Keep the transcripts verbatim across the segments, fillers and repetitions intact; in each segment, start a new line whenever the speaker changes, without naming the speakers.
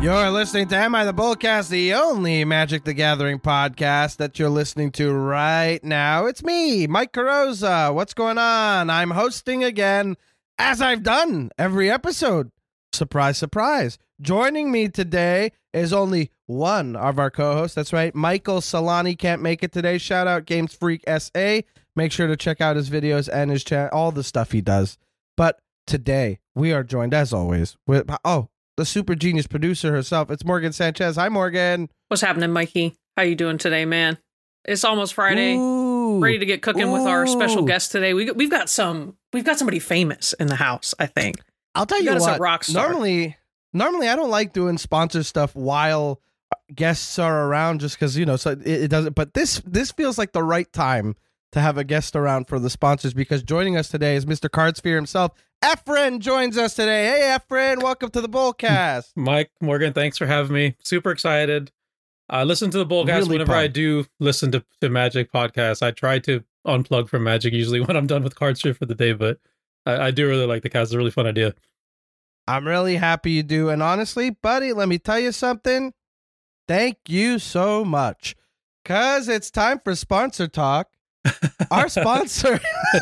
You're listening to Am I the Bullcast, the only Magic the Gathering podcast that you're listening to right now. It's me, Mike Carosa. What's going on? I'm hosting again, as I've done every episode. Surprise, surprise. Joining me today is only one of our co-hosts. That's right, Michael Solani can't make it today. Shout out Games Freak S A. Make sure to check out his videos and his channel, all the stuff he does. But today, we are joined, as always, with, oh, the super genius producer herself. It's Morgan Sanchez. Hi, Morgan.
What's happening, Mikey? How you doing today, man? It's almost Friday.
Ooh.
Ready to get cooking
Ooh.
with our special guest today. We we've got some we've got somebody famous in the house, I think.
I'll tell
We
you
got us a
what.
rock star.
Normally, normally I don't like doing sponsor stuff while guests are around, just because you know. So it, it doesn't. But this this feels like the right time to have a guest around for the sponsors, because joining us today is Mister Cardsphere himself. Efren joins us today. Hey, Efren, welcome to the Bullcast.
Mike, Morgan, thanks for having me. Super excited. I uh, listen to the Bullcast
Really
whenever I
pumped.
do listen to, to Magic podcasts. I try to unplug from Magic usually when I'm done with Cardsphere for the day, but I, I do really like the cast. It's a really fun idea.
I'm really happy you do. And honestly, buddy, let me tell you something. Thank you so much, because it's time for sponsor talk. Our sponsor,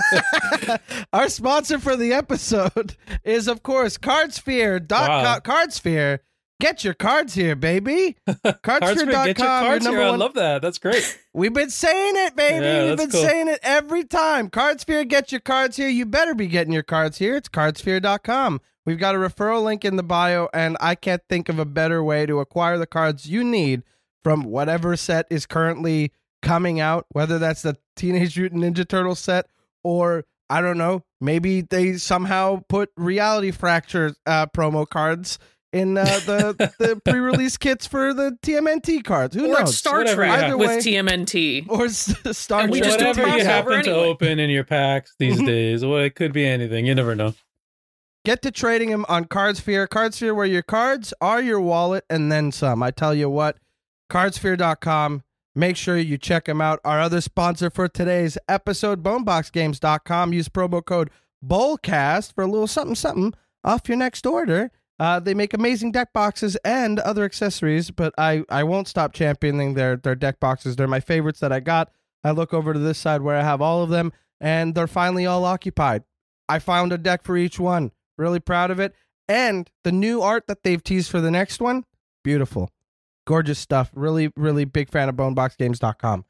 our sponsor for the episode is, of course, Cardsphere.
Wow.
Cardsphere. Get your cards here, baby.
Cardsphere,
Cardsphere dot
get your
com.
cards
number
here. I
one.
love that. That's great.
We've been saying it, baby.
Yeah,
We've
that's
been
cool.
saying it every time. Cardsphere, get your cards here. You better be getting your cards here. It's Cardsphere dot com. We've got a referral link in the bio, and I can't think of a better way to acquire the cards you need from whatever set is currently coming out, whether that's the Teenage Mutant Ninja Turtle set, or I don't know, maybe they somehow put Reality Fracture uh, promo cards in uh, the the pre-release kits for the T M N T cards. Who
or
knows?
it's Star
Whatever
Trek
you have.
Either
with
way-
T M N T.
Or s- Star
And we
Trek.
just do a
Whatever you
crossover
happen to
anyway.
open in your packs these
Mhm.
days, well, it could be anything. You never know.
Get to trading them on Cardsphere. Cardsphere, where your cards are your wallet and then some. I tell you what, Cardsphere dot com. Make sure you check them out. Our other sponsor for today's episode, Bonebox Games dot com. Use promo code BULLCAST for a little something something off your next order. Uh, they make amazing deck boxes and other accessories, but I, I won't stop championing their, their deck boxes. They're my favorites that I got. I look over to this side where I have all of them, and they're finally all occupied. I found a deck for each one. Really proud of it. And the new art that they've teased for the next one, beautiful. Gorgeous stuff. Really, really big fan of Bonebox Games dot com.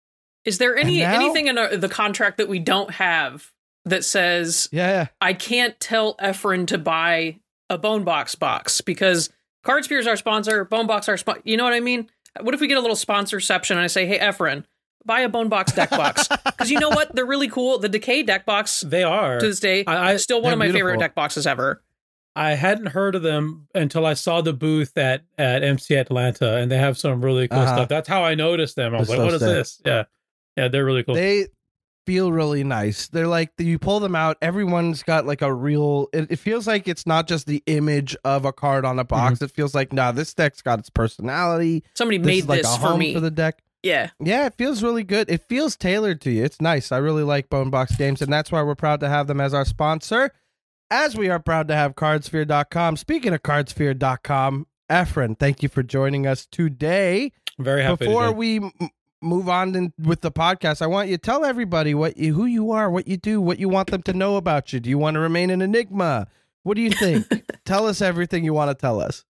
Is there any
And now-
anything in our, the contract that we don't have that says
Yeah, yeah.
I can't tell Efren to buy a Bonebox box because Cardsphere is our sponsor, Bonebox our sponsor? You know what I mean? What if we get a little sponsorception and I say, hey, Efren, buy a Bonebox deck box? Because you know what? They're really cool. The Decay deck box
They are.
to this day
I- I-
is still one
they're
of my favorite
beautiful.
deck boxes ever.
I hadn't heard of them until I saw the booth at, at M C Atlanta, and they have some really cool
Uh-huh.
stuff. That's how I noticed them. I was
They're
like,
so
what is
sick.
this? Yeah. Yeah, they're really cool.
They feel really nice. They're like, you pull them out, everyone's got like a real, it, it feels like it's not just the image of a card on a box. It feels like, nah, this deck's got its personality.
Somebody
This
made
is like
this
a
for
home
me.
for the deck.
Yeah.
Yeah, it feels really good. It feels tailored to you. It's nice. I really like Bonebox Games, and that's why we're proud to have them as our sponsor, as we are proud to have Cardsphere dot com. Speaking of Cardsphere dot com, Efren, thank you for joining us today.
Very happy
Before
to do.
we m- move on in, with the podcast, I want you to tell everybody what you, who you are, what you do, what you want them to know about you. Do you want to remain an enigma? What do you think? Tell us everything you want to tell us.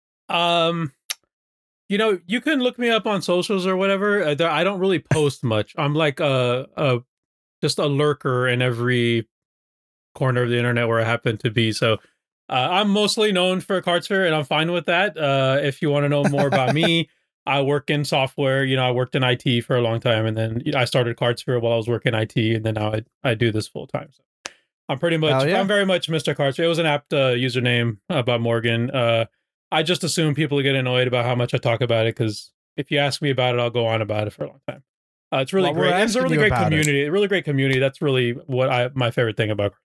Um, you know, you can look me up on socials or whatever. Uh, there- I don't really post much. I'm like a, a just a lurker in every corner of the internet where I happen to be. So uh, I'm mostly known for Cardsphere, and I'm fine with that. Uh, if you want to know more about me, I work in software. You know, I worked in I T for a long time, and then I started Cardsphere while I was working I T, and then now I I do this full time. So I'm pretty much,
Hell yeah.
I'm very much Mister Cardsphere. It was an apt uh, username about Morgan. Uh, I just assume people get annoyed about how much I talk about it, because if you ask me about it, I'll go on about it for a long time. Uh, it's really
Well, we're
great. It's a
asking
really
you
great
about it.
community. A really great community. That's really what I my favorite thing about.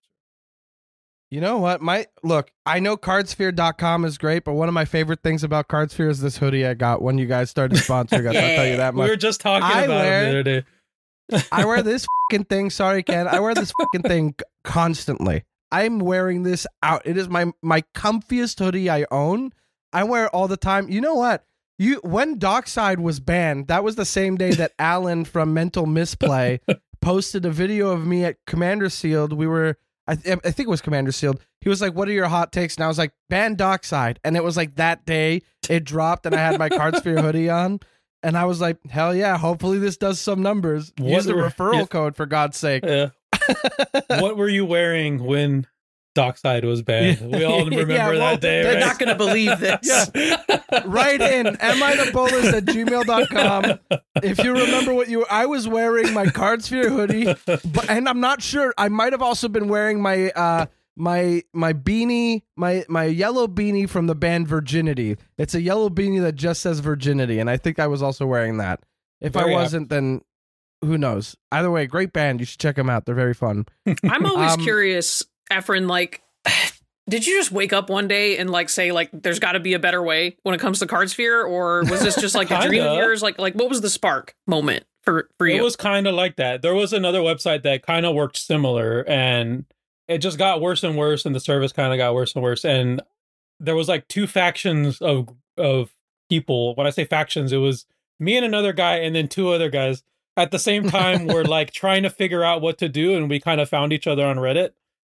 You know what? My look, I know Cardsphere dot com is great, but one of my favorite things about Cardsphere is this hoodie I got when you guys started sponsoring us. I'll tell you that
We
much.
were just talking
I
about
wear-
it the other day.
I wear this fucking thing. Sorry, Ken. I wear this fucking thing c- constantly. I'm wearing this out. It is my my comfiest hoodie I own. I wear it all the time. You know what? You when Dockside was banned, that was the same day that Alan from Mental Misplay posted a video of me at Commander Sealed. We were, I, th- I think it was Commander Sealed. He was like, "What are your hot takes?" And I was like, "Ban Dockside." And it was like that day it dropped, and I had my Cardsphere hoodie on, and I was like, "Hell yeah! Hopefully this does some numbers."
What
Use the
were-
referral
yeah.
code for God's sake.
Yeah. What were you wearing when Dockside was banned? We all remember
Yeah, well,
that day,
They're
right?
not going to believe this.
Yeah. Write in am I the bolus at gmail dot com if you remember what you I was wearing my Cardsphere hoodie, but and I'm not sure, I might have also been wearing my uh my my beanie, my my yellow beanie from the band Virginity. It's a yellow beanie that just says Virginity, and I think I was also wearing that. If
Very
I wasn't, then who knows? Either way, great band. You should check them out. They're very fun.
I'm always
Um,
curious, Efren, like, did you just wake up one day and like say like there's got to be a better way when it comes to Cardsphere, or was this just like a dream of
Kinda.
yours? Like, like what was the spark moment for for
It
you?
was kind of like that. There was another website that kind of worked similar, and it just got worse and worse, and the service kind of got worse and worse. And there was like two factions of of people. When I say factions, it was me and another guy, and then two other guys at the same time were like trying to figure out what to do, and we kind of found each other on Reddit,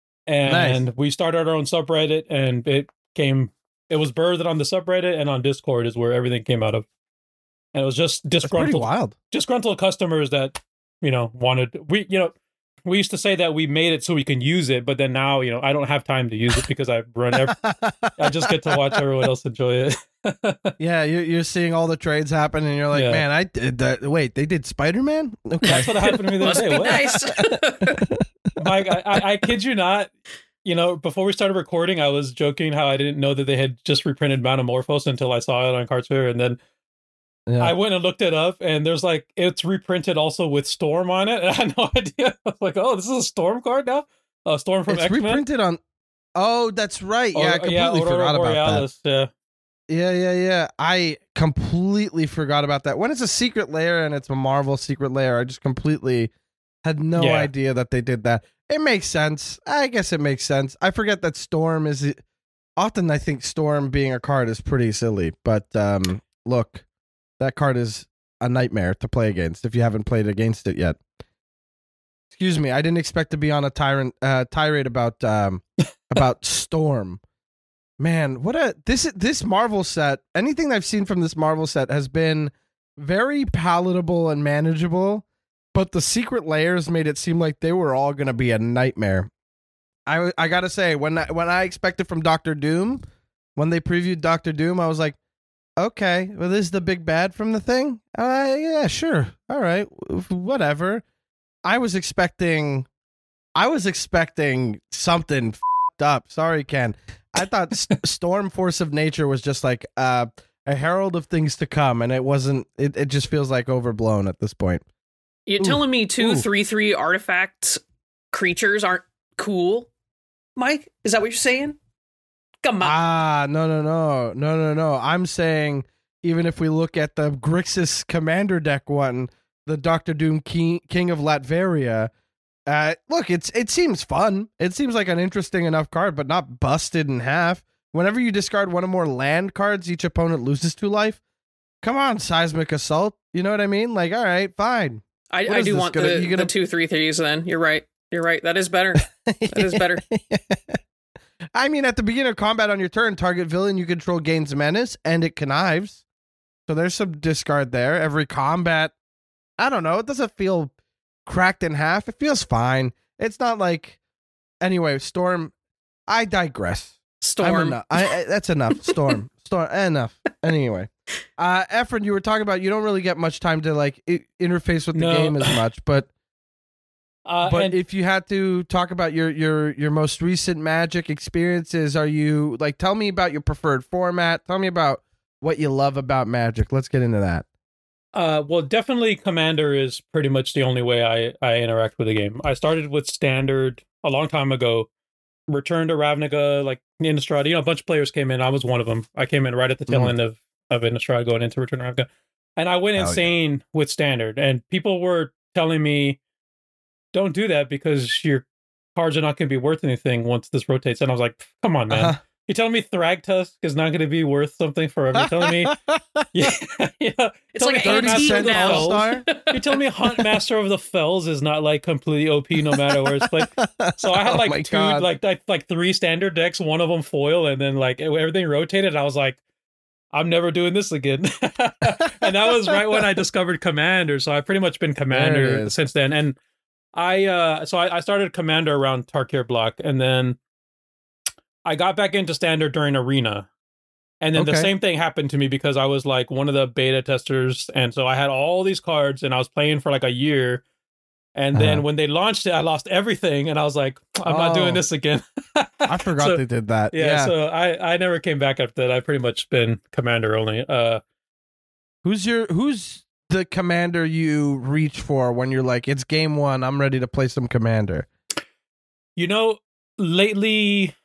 and we started our own subreddit, and it came. It was birthed on the subreddit, and on Discord is where everything came out of. And it was just
That's pretty
disgruntled
wild.
disgruntled customers that, you know, wanted we you know we used to say that we made it so we can use it, but then now, you know, I don't have time to use it because I run every, I just get to watch everyone else enjoy it.
Yeah, you're, you're seeing all the trades happen, and you're like,
Yeah.
man, I did that. Wait, they did Spider-Man? Okay.
That's what happened to me the
Must
other
be
day. What?
nice.
Mike, I, I, I kid you not. You know, before we started recording, I was joking how I didn't know that they had just reprinted Monomorphos until I saw it on Cardsphere, and then
Yeah.
I went and looked it up, and there's like it's reprinted also with Storm on it, and I had no idea. I was like, oh, this is a Storm card now. Uh, Storm from
It's
X-Men.
reprinted on. Oh, that's right. Yeah, I
Or-
completely
Aurora
forgot about
Borealis, Yeah.
that. Yeah, yeah, yeah. I completely forgot about that. When it's a secret layer and it's a Marvel secret layer, I just completely had no
Yeah.
idea that they did that. It makes sense. I guess it makes sense. I forget that Storm is. Often I think Storm being a card is pretty silly, but um, look, that card is a nightmare to play against if you haven't played against it yet. Excuse me, I didn't expect to be on a tyrant uh, tirade about um, about Storm. Man, what a this this Marvel set. Anything I've seen from this Marvel set has been very palatable and manageable, but the secret layers made it seem like they were all going to be a nightmare. I I got to say, when I, when I expected from Doctor Doom, when they previewed Doctor Doom, I was like, okay, well, this is the big bad from the thing? Uh, yeah, sure. All right, whatever. I was expecting, I was expecting something f***ed up. Sorry, Ken. I thought St- Storm Force of Nature was just like uh, a herald of things to come, and it wasn't. It, it just feels like overblown at this point.
You're
Ooh.
telling me two
Ooh.
three three artifact creatures aren't cool, Mike? Is that what you're saying? Come on.
Ah, no, no, no, no, no, no. I'm saying even if we look at the Grixis Commander deck one, the Doctor Doom King, King of Latveria. Uh, look, it's it seems fun. It seems like an interesting enough card, but not busted in half. Whenever you discard one or more land cards, each opponent loses two life. Come on, Seismic Assault. You know what I mean? Like, all right, fine.
I,
what
I
is
do
this
want
gonna-
the,
you gonna-
the two three threes. Then you're right. You're right. That is better. That is better.
I mean, at the beginning of combat on your turn, target villain you control gains menace and it connives. So there's some discard there. Every combat, I don't know. It doesn't feel cracked in half. It feels fine. It's not like. Anyway, Storm. I digress. I'm
Storm.
enough. I, I, that's enough. Storm. Storm. Enough. Anyway, uh, Efren, you were talking about you don't really get much time to like I- interface with the
No.
game as much, but
Uh,
but
and
if you had to talk about your your your most recent Magic experiences, are you like tell me about your preferred format? Tell me about what you love about Magic. Let's get into that.
Uh, well, definitely Commander is pretty much the only way I, I interact with the game. I started with Standard a long time ago, returned to Ravnica, like Innistrad. You know, a bunch of players came in. I was one of them. I came in right at the tail
Mhm.
end of, of Innistrad going into Return to Ravnica. And I went
Hell yeah.
insane with Standard. And people were telling me, don't do that because your cards are not going to be worth anything once this rotates. And I was like, come on, man.
Uh-huh.
You're telling me Thragtusk is not going to be worth something forever? You're telling me, yeah, yeah.
It's
Tell
like
me
an
Hunt
antique
Master of the
now.
Fells-
All-Star?
You're telling me Hunt Master of the Fells is not like completely O P no matter where it's played. So I had
Oh my
like two,
God.
like, like like three standard decks, one of them foil, and then like everything rotated. And I was like, I'm never doing this again. And that was right when I discovered Commander. So I've pretty much been Commander
is.
since then. And I uh so I, I started Commander around Tarkir block, and then I got back into Standard during Arena. And then the
Okay.
same thing happened to me because I was like one of the beta testers, and so I had all these cards, and I was playing for like a year. And then
Uh-huh.
when they launched it, I lost everything, and I was like, I'm not
Oh.
doing this again.
I forgot
So-
they did that.
Yeah,
Yeah.
so I I never came back after that. I've pretty much been Commander only. Uh,
Who's your who's the commander you reach for when you're like, it's game one, I'm ready to play some commander?
you know, lately,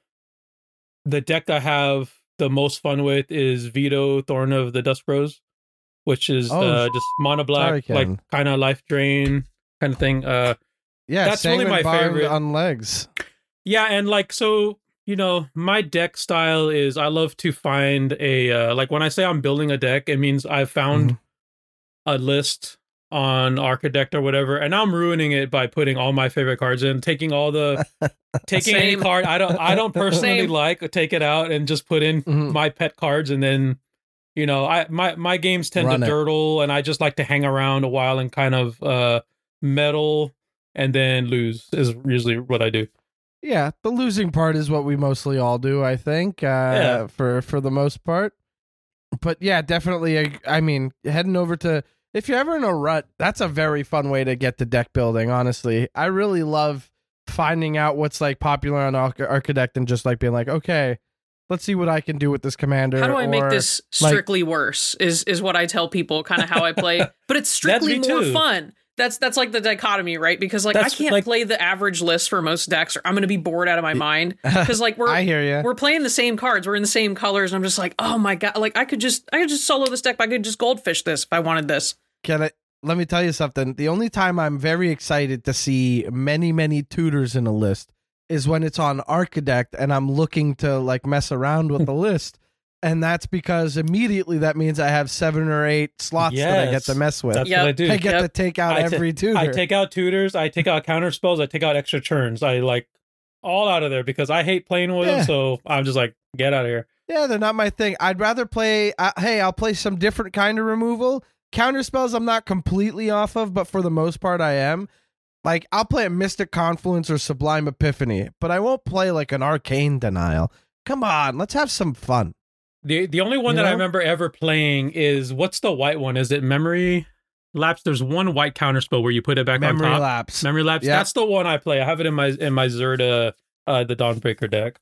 the deck I have the most fun with is Veto Thorn of the Dusk Rose, which is
Oh,
uh, just mono black,
sorry, Ken.
like kind of life drain kind of thing. Uh,
Yeah,
That's really
Sanguine
my
Bond
favorite.
on legs.
Yeah, and like so, you know, my deck style is I love to find a uh, like when I say I'm building a deck, it means I've found
Mm-hmm.
a list on Architect or whatever, and I'm ruining it by putting all my favorite cards in, taking all the taking any
Same.
card I don't I don't personally
Same.
like, take it out and just put in
Mhm.
my pet cards, and then you know, I my my games tend
Run
to
it.
dirtle, and I just like to hang around a while and kind of uh meddle and then lose is usually what I do.
Yeah, the losing part is what we mostly all do, I think, uh,
Yeah.
for for the most part. But yeah, definitely. I, I mean, heading over to if you're ever in a rut, that's a very fun way to get to deck building. Honestly, I really love finding out what's like popular on Arch- Architect and just like being like, okay, let's see what I can do with this commander.
How do I make
or-
this
like-
strictly worse? Is is what I tell people, kind of how I play. But it's strictly
me
more
too.
fun. That's that's like the dichotomy, right? Because like
That's
I can't
like-
play the average list for most decks, or I'm going to be bored out of my mind. Because like we're
I hear you.
we're playing the same cards, we're in the same colors, and I'm just like, oh my god, like I could just I could just solo this deck. I could just goldfish this if I wanted this.
Can I? Let me tell you something. The only time I'm very excited to see many, many tutors in a list is when it's on Architect and I'm looking to like mess around with the list. And that's because immediately that means I have seven or eight slots that I get
Yes.
to mess with.
That's
Yep.
what I do.
I get
Yep.
to take out
I ta-
every tutor.
I take out tutors, I take out counter spells, I take out extra turns. I like all out of there because I hate playing with
Yeah.
them. So I'm just like, get out of here.
Yeah, they're not my thing. I'd rather play. Uh, hey, I'll play some different kind of removal. Counter spells, I'm not completely off of, but for the most part, I am. Like, I'll play a Mystic Confluence or Sublime Epiphany, but I won't play like an Arcane Denial. Come on, let's have some fun.
The the only one
You
that I
know?
remember ever playing is what's the white one? Is it Memory Lapse? There's one white counter spell where you put it back
Memory
on top.
Lapse.
Memory Lapse.
Yeah.
That's the one I play. I have it in my in my Zerda, uh, the Dawnbreaker deck.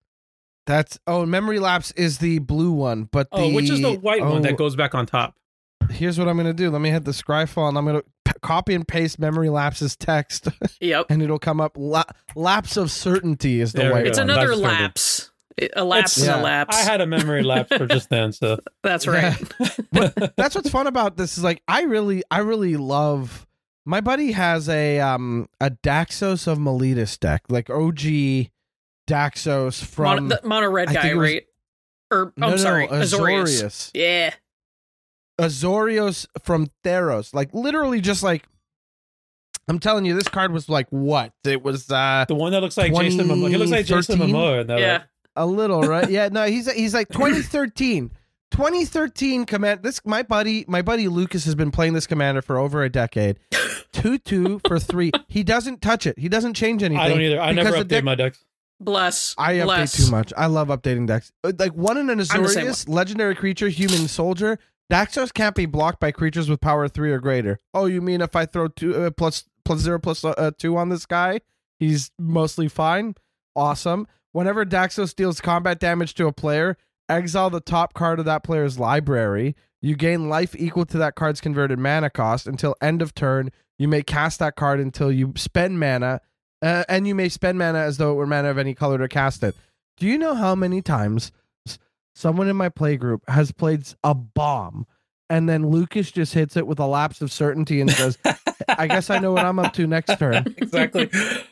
That's oh, Memory Lapse is the blue one, but the
Oh, which is the white one
oh,
that goes back on top?
Here's what I'm gonna do. Let me hit the Scryfall and I'm gonna p- copy and paste Memory Lapse's text,
Yep.
and it'll come up. La- lapse of Certainty is the
There we
white
go.
It's
one.
another
That's very good.
lapse. A lapse
It's-
is
Yeah.
a lapse.
I had a memory lapse for just then, so
That's right.
That's what's fun about this is like I really I really love my buddy has a um a Daxos of Miletus deck, like O G Daxos from
Mono, the mono red
I
guy,
think it was-
right? Or
no,
I'm
no,
sorry,
no,
Azorius.
Azorius.
Yeah.
Azorius from Theros. Like literally just like I'm telling you, this card was like what? It was uh
the one that looks like Jason Momoa. He looks like Jason
twenty thirteen?
Momoa. in that
Yeah.
one.
a little, right? Yeah, no, he's he's like twenty thirteen. twenty thirteen command. This my buddy, my buddy Lucas has been playing this commander for over a decade. Two two for three. He doesn't touch it. He doesn't change anything.
I don't either. I never
because the
update
deck-
my decks.
Bless.
I update
Bless.
too much. I love updating decks. Uh, Like one in an
I'm the same
Azorius, legendary creature, human soldier. Daxos can't be blocked by creatures with power three or greater. Oh, you mean if I throw two uh, plus plus zero plus uh, two on this guy, he's mostly fine. Awesome. Whenever Daxos deals combat damage to a player, exile the top card of that player's library. You gain life equal to that card's converted mana cost until end of turn. You may cast that card until you spend mana. Uh, and you may spend mana as though it were mana of any color to cast it. Do you know how many times s- someone in my play group has played a bomb and then Lucas just hits it with a lapse of certainty and says, I guess I know what I'm up to next turn?
Exactly.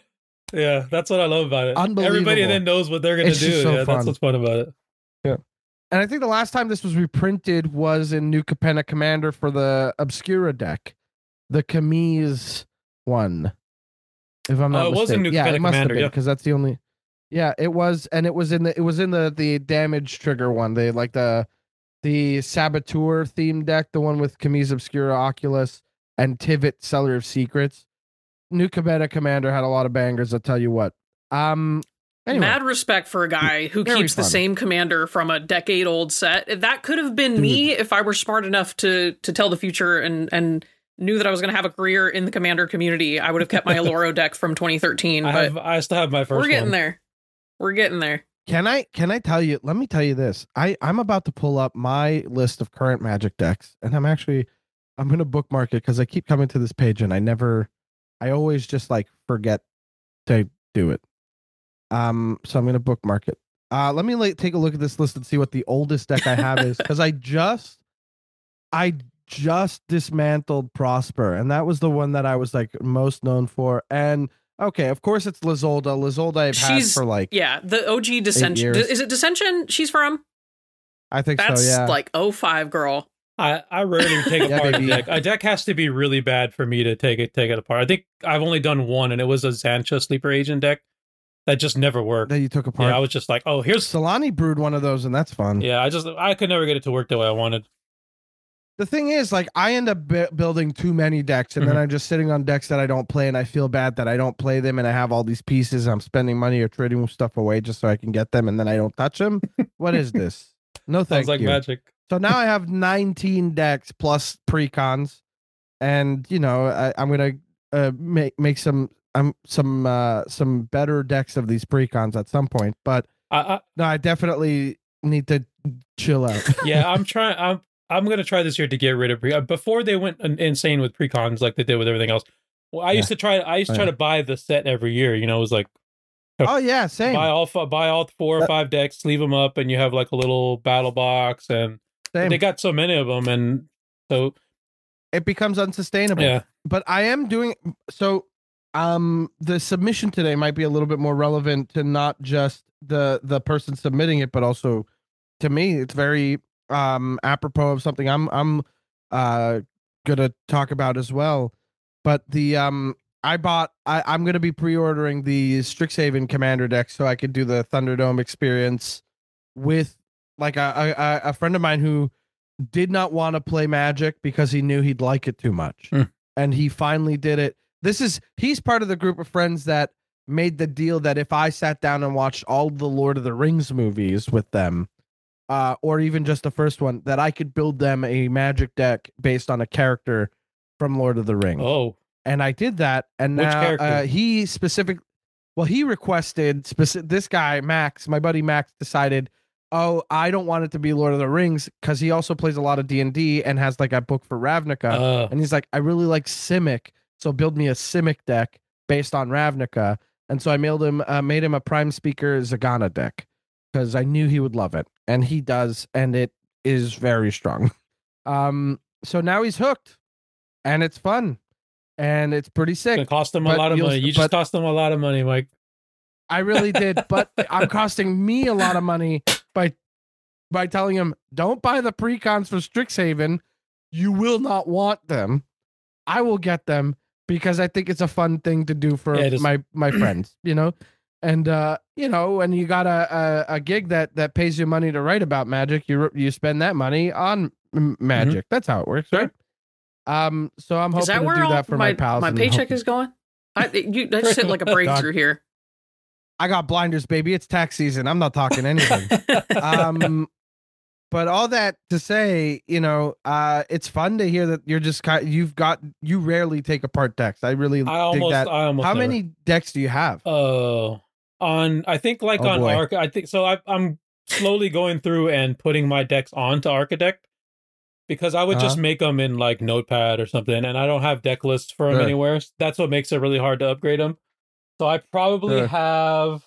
Yeah, that's what I love about it.
Unbelievable.
Everybody then knows what they're gonna
It's
do.
just so
yeah,
fun.
that's what's fun about it.
And I think the last time this was reprinted was in New Capenna Commander for the Obscura deck, the Camise one. If I'm not
Oh, it was in
mistaken,
New
yeah,
Capenna
it must have
Commander,
been
yeah.
because that's the only. Yeah, it was, and it was in the it was in the the damage trigger one. They like the the Saboteur theme deck, the one with Camise Obscura Oculus and Tivit Seller of Secrets. New Capenna Commander had a lot of bangers. I'll tell you what. Um. Anyway.
Mad respect for a guy who
Very
keeps the
fun.
same commander from a decade old set. That could have been
Dude.
me if I were smart enough to to tell the future and and knew that I was going to have a career in the commander community. I would have kept my Aloro deck from twenty thirteen.
I
But
have, I still have my 1st
we're getting
one.
there. We're getting there.
Can I can I tell you? Let me tell you this. I I'm about to pull up my list of current Magic decks, and I'm actually I'm gonna bookmark it because I keep coming to this page and I never, I always just like forget to do it. Um, so I'm gonna bookmark it. Uh, let me like take a look at this list and see what the oldest deck I have is, because I just I just dismantled Prosper, and that was the one that I was like most known for. And okay, of course it's Lizolda. Lizolda I've had
She's
for like
yeah, the O G Dissension.
years.
Is it Dissension she's from?
I think
That's
so. Yeah.
like oh five, girl.
I, I rarely take
Yeah,
apart a
baby.
deck. A deck has to be really bad for me to take it take it apart. I think I've only done one, and it was a Xancha Sleeper Agent deck that just never worked.
that you took apart.
Yeah, I was just like, oh, here's
Solani brewed one of those, and that's fun.
yeah. I just I could never get it to work the way I wanted.
The thing is, like, I end up bu- building too many decks, and then
Mhm.
I'm just sitting on decks that I don't play, and I feel bad that I don't play them, and I have all these pieces. I'm spending money or trading stuff away just so I can get them, and then I don't touch them. What is this? No, thank
Sounds like
you.
magic.
So now I have nineteen decks plus precons, and you know I, I'm gonna uh, make make some um some uh some better decks of these precons at some point. But
I, I
no, I definitely need to chill out.
yeah, I'm trying. I'm I'm gonna try this year to get rid of pre. Before they went in- insane with precons like they did with everything else. Well, I used to try. I used to
Oh,
try
yeah.
to buy the set every year. You know, it was like
Oh yeah, same.
buy all fi- buy all four or
That-
five decks, sleeve them up, and you have like a little battle box. And
same.
they got so many of them, and so
It becomes unsustainable.
yeah.
But I am doing so. Um, the submission today might be a little bit more relevant to not just the the person submitting it, but also to me. It's very um apropos of something I'm I'm uh gonna talk about as well. But the um I bought I I'm gonna be pre-ordering the Strixhaven Commander deck so I could do the Thunderdome experience with like a a, a friend of mine who did not want to play Magic because he knew he'd like it too much.
Hmm.
And he finally did it. This is he's part of the group of friends that made the deal that if I sat down and watched all the Lord of the Rings movies with them, uh, or even just the first one, that I could build them a Magic deck based on a character from Lord of the Rings.
Oh,
And I did that, and
Which
now
character?
uh, he specific. Well, he requested specific. This guy Max, my buddy Max, decided, oh, I don't want it to be Lord of the Rings because he also plays a lot of D and D and has like a book for Ravnica,
uh,
and he's like, I really like Simic, so build me a Simic deck based on Ravnica. And so I mailed him, uh, made him a Prime Speaker Zagana deck because I knew he would love it, and he does, and it is very strong. Um, so now he's hooked, and it's fun. And it's pretty
it's
sick.
gonna cost them a
but
lot of
you'll-
money. You just
but-
cost them a lot of money, Mike.
I really did, but I'm costing me a lot of money by by telling him, don't buy the precons for Strixhaven. You will not want them. I will get them because I think it's a fun thing to do for
Yeah, it is.
my my friends, you know? And uh, you know, when you got a, a a gig that that pays you money to write about Magic, you you spend that money on m- Magic. That's how it works,
Sure.
right? Um, so I'm
Is
hoping
that
to
where
do
all
that for my,
my,
pals.
my
and
paycheck
hope-
is going? I you I just hit like a breakthrough here.
I got blinders, baby. It's tax season. I'm not talking anything. um but all that to say, you know, uh it's fun to hear that you're just kind you've got you rarely take apart decks. I really
I
dig
almost,
that.
I almost.
How
never.
many decks do you have?
Uh, on I think like
Oh,
on
boy.
Arc, I think so. I, I'm slowly going through and putting my decks onto Architect because I would just
Uh-huh.
make them in like Notepad or something, and I don't have deck lists for them
Sure.
anywhere. That's what makes it really hard to upgrade them. So I probably
Sure.
have.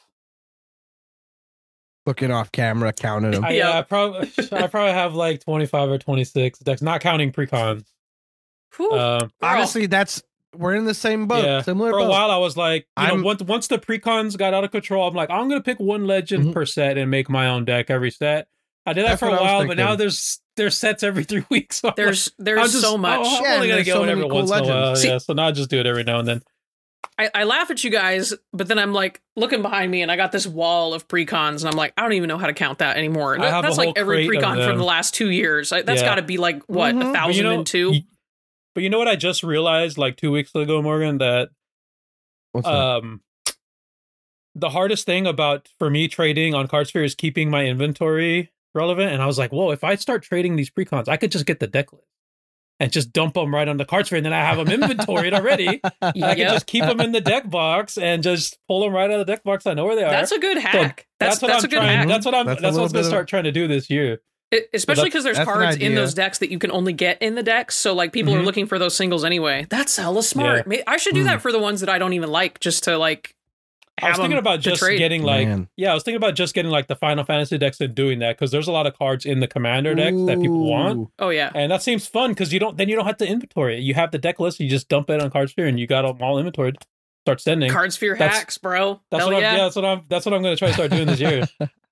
Looking off camera, counting them.
I,
Yeah.
yeah, I probably I probably have like twenty-five or twenty-six decks, not counting precons.
Whew.
Um,
Girl.
Honestly, that's we're in the same boat.
Yeah.
Similar
For
boat.
a while, I was like, you
I'm-
know, once once the precons got out of control, I'm like, I'm gonna pick one legend
Mhm.
per set and make my own deck every set. I did that
That's
for a
what I was
while, but now
thinking.
there's there's sets every three weeks. So I'm
There's
like,
there's
I'm just-
so much.
Oh, I'm
Yeah,
only
and
gonna
there's
get
so
one
many
every
cool
once in a while.
legends.
See-
Yeah, so now I just do it every now and then.
I, I laugh at you guys, but then I'm like looking behind me and I got this wall of precons and I'm like, I don't even know how to count that anymore.
I have
That's
a whole
like every
crate of
precon from
them.
the last two years. I, that's
Yeah.
got to be like what
Mhm.
a
But you
thousand
know,
and two.
y- But you know what I just realized like two weeks ago, Morgan, that
What's that?
um the hardest thing about for me trading on Cardsphere is keeping my inventory relevant. And I was like, whoa, if I start trading these precons, I could just get the deck list and just dump them right on the Cardsphere, and then I have them inventoried already. I can
Yep.
just keep them in the deck box and just pull them right out of the deck box. I know where they are.
That's a good hack. That's
what
that's
I'm
a good
trying.
hack.
That's what I'm.
That's
That's,
a
what I was
little
gonna
bit of-
start trying to do this year.
It- especially because there's
that's an
cards in
idea.
those decks that you can only get in the decks. So like people are
Mhm.
looking for those singles anyway. That's hella smart. May- I should do
Mm.
that for the ones that I don't even like, just to like.
I was
have
thinking
them
about
to
just
trade.
getting like,
Man.
yeah, I was thinking about just getting like the Final Fantasy decks and doing that because there's a lot of cards in the Commander decks that people want,
Ooh.
Oh yeah.
and that seems fun because you don't then you don't have to inventory it. You have the deck list, you just dump it on Cardsphere, and you got them all inventoried. Start sending.
Cardsphere
That's-
hacks, bro.
That's
Hell
what I'm.
yeah.
Yeah, that's what I'm. That's what I'm going to try to start doing this year.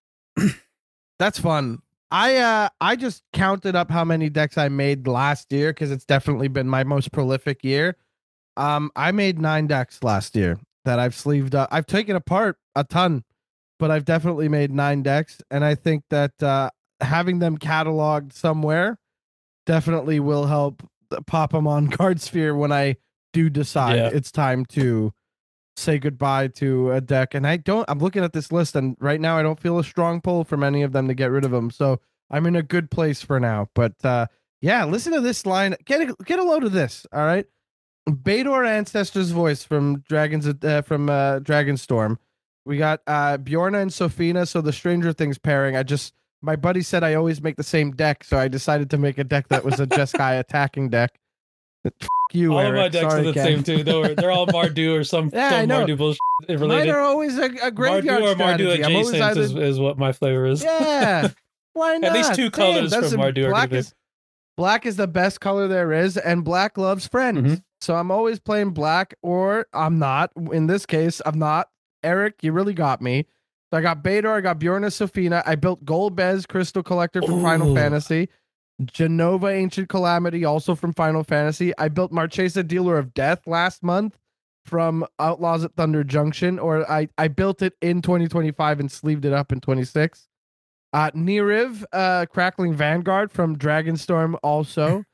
That's fun. I uh I just counted up how many decks I made last year because it's definitely been my most prolific year. Um, I made nine decks last year that I've sleeved up. I've taken apart a ton, but I've definitely made nine decks, and I think that uh, having them cataloged somewhere definitely will help pop them on Cardsphere when I do decide
Yeah.
it's time to say goodbye to a deck. And I don't. I'm looking at this list, and right now I don't feel a strong pull from any of them to get rid of them. So I'm in a good place for now. But uh, yeah, listen to this line. Get a, get a load of this. All right. Bador Ancestor's voice from Dragons uh, from uh, Dragonstorm. We got uh, Bjorna and Sofina. So the Stranger Things pairing. I just my buddy said I always make the same deck, so I decided to make a deck that was a Jeskai attacking deck. F- you,
all
Eric.
of my decks
Sorry
are the
again.
same too. They're, they're all Mardu or some,
Yeah, I
some
know.
Mardu bullshit
Mine
related.
are always a, a graveyard
Mardu or Mardu
strategy. I'm always
adjacent
either,
is, is what my flavor is.
yeah. Why not?
At least two colors
that's
from
a-
Mardu are
black
good.
is black is the best color there is, and black loves friends.
Mhm.
So I'm always playing black, or I'm not. In this case, I'm not. Eric, you really got me. So I got Bador, I got Bjorna Sofina. I built Golbez Crystal Collector from Final
Ooh.
Fantasy. Genova Ancient Calamity, also from Final Fantasy. I built Marchesa Dealer of Death last month from Outlaws at Thunder Junction, or I, I built it in twenty twenty-five and sleeved it up in twenty-six. Uh, Niriv, uh, Crackling Vanguard from Dragonstorm also.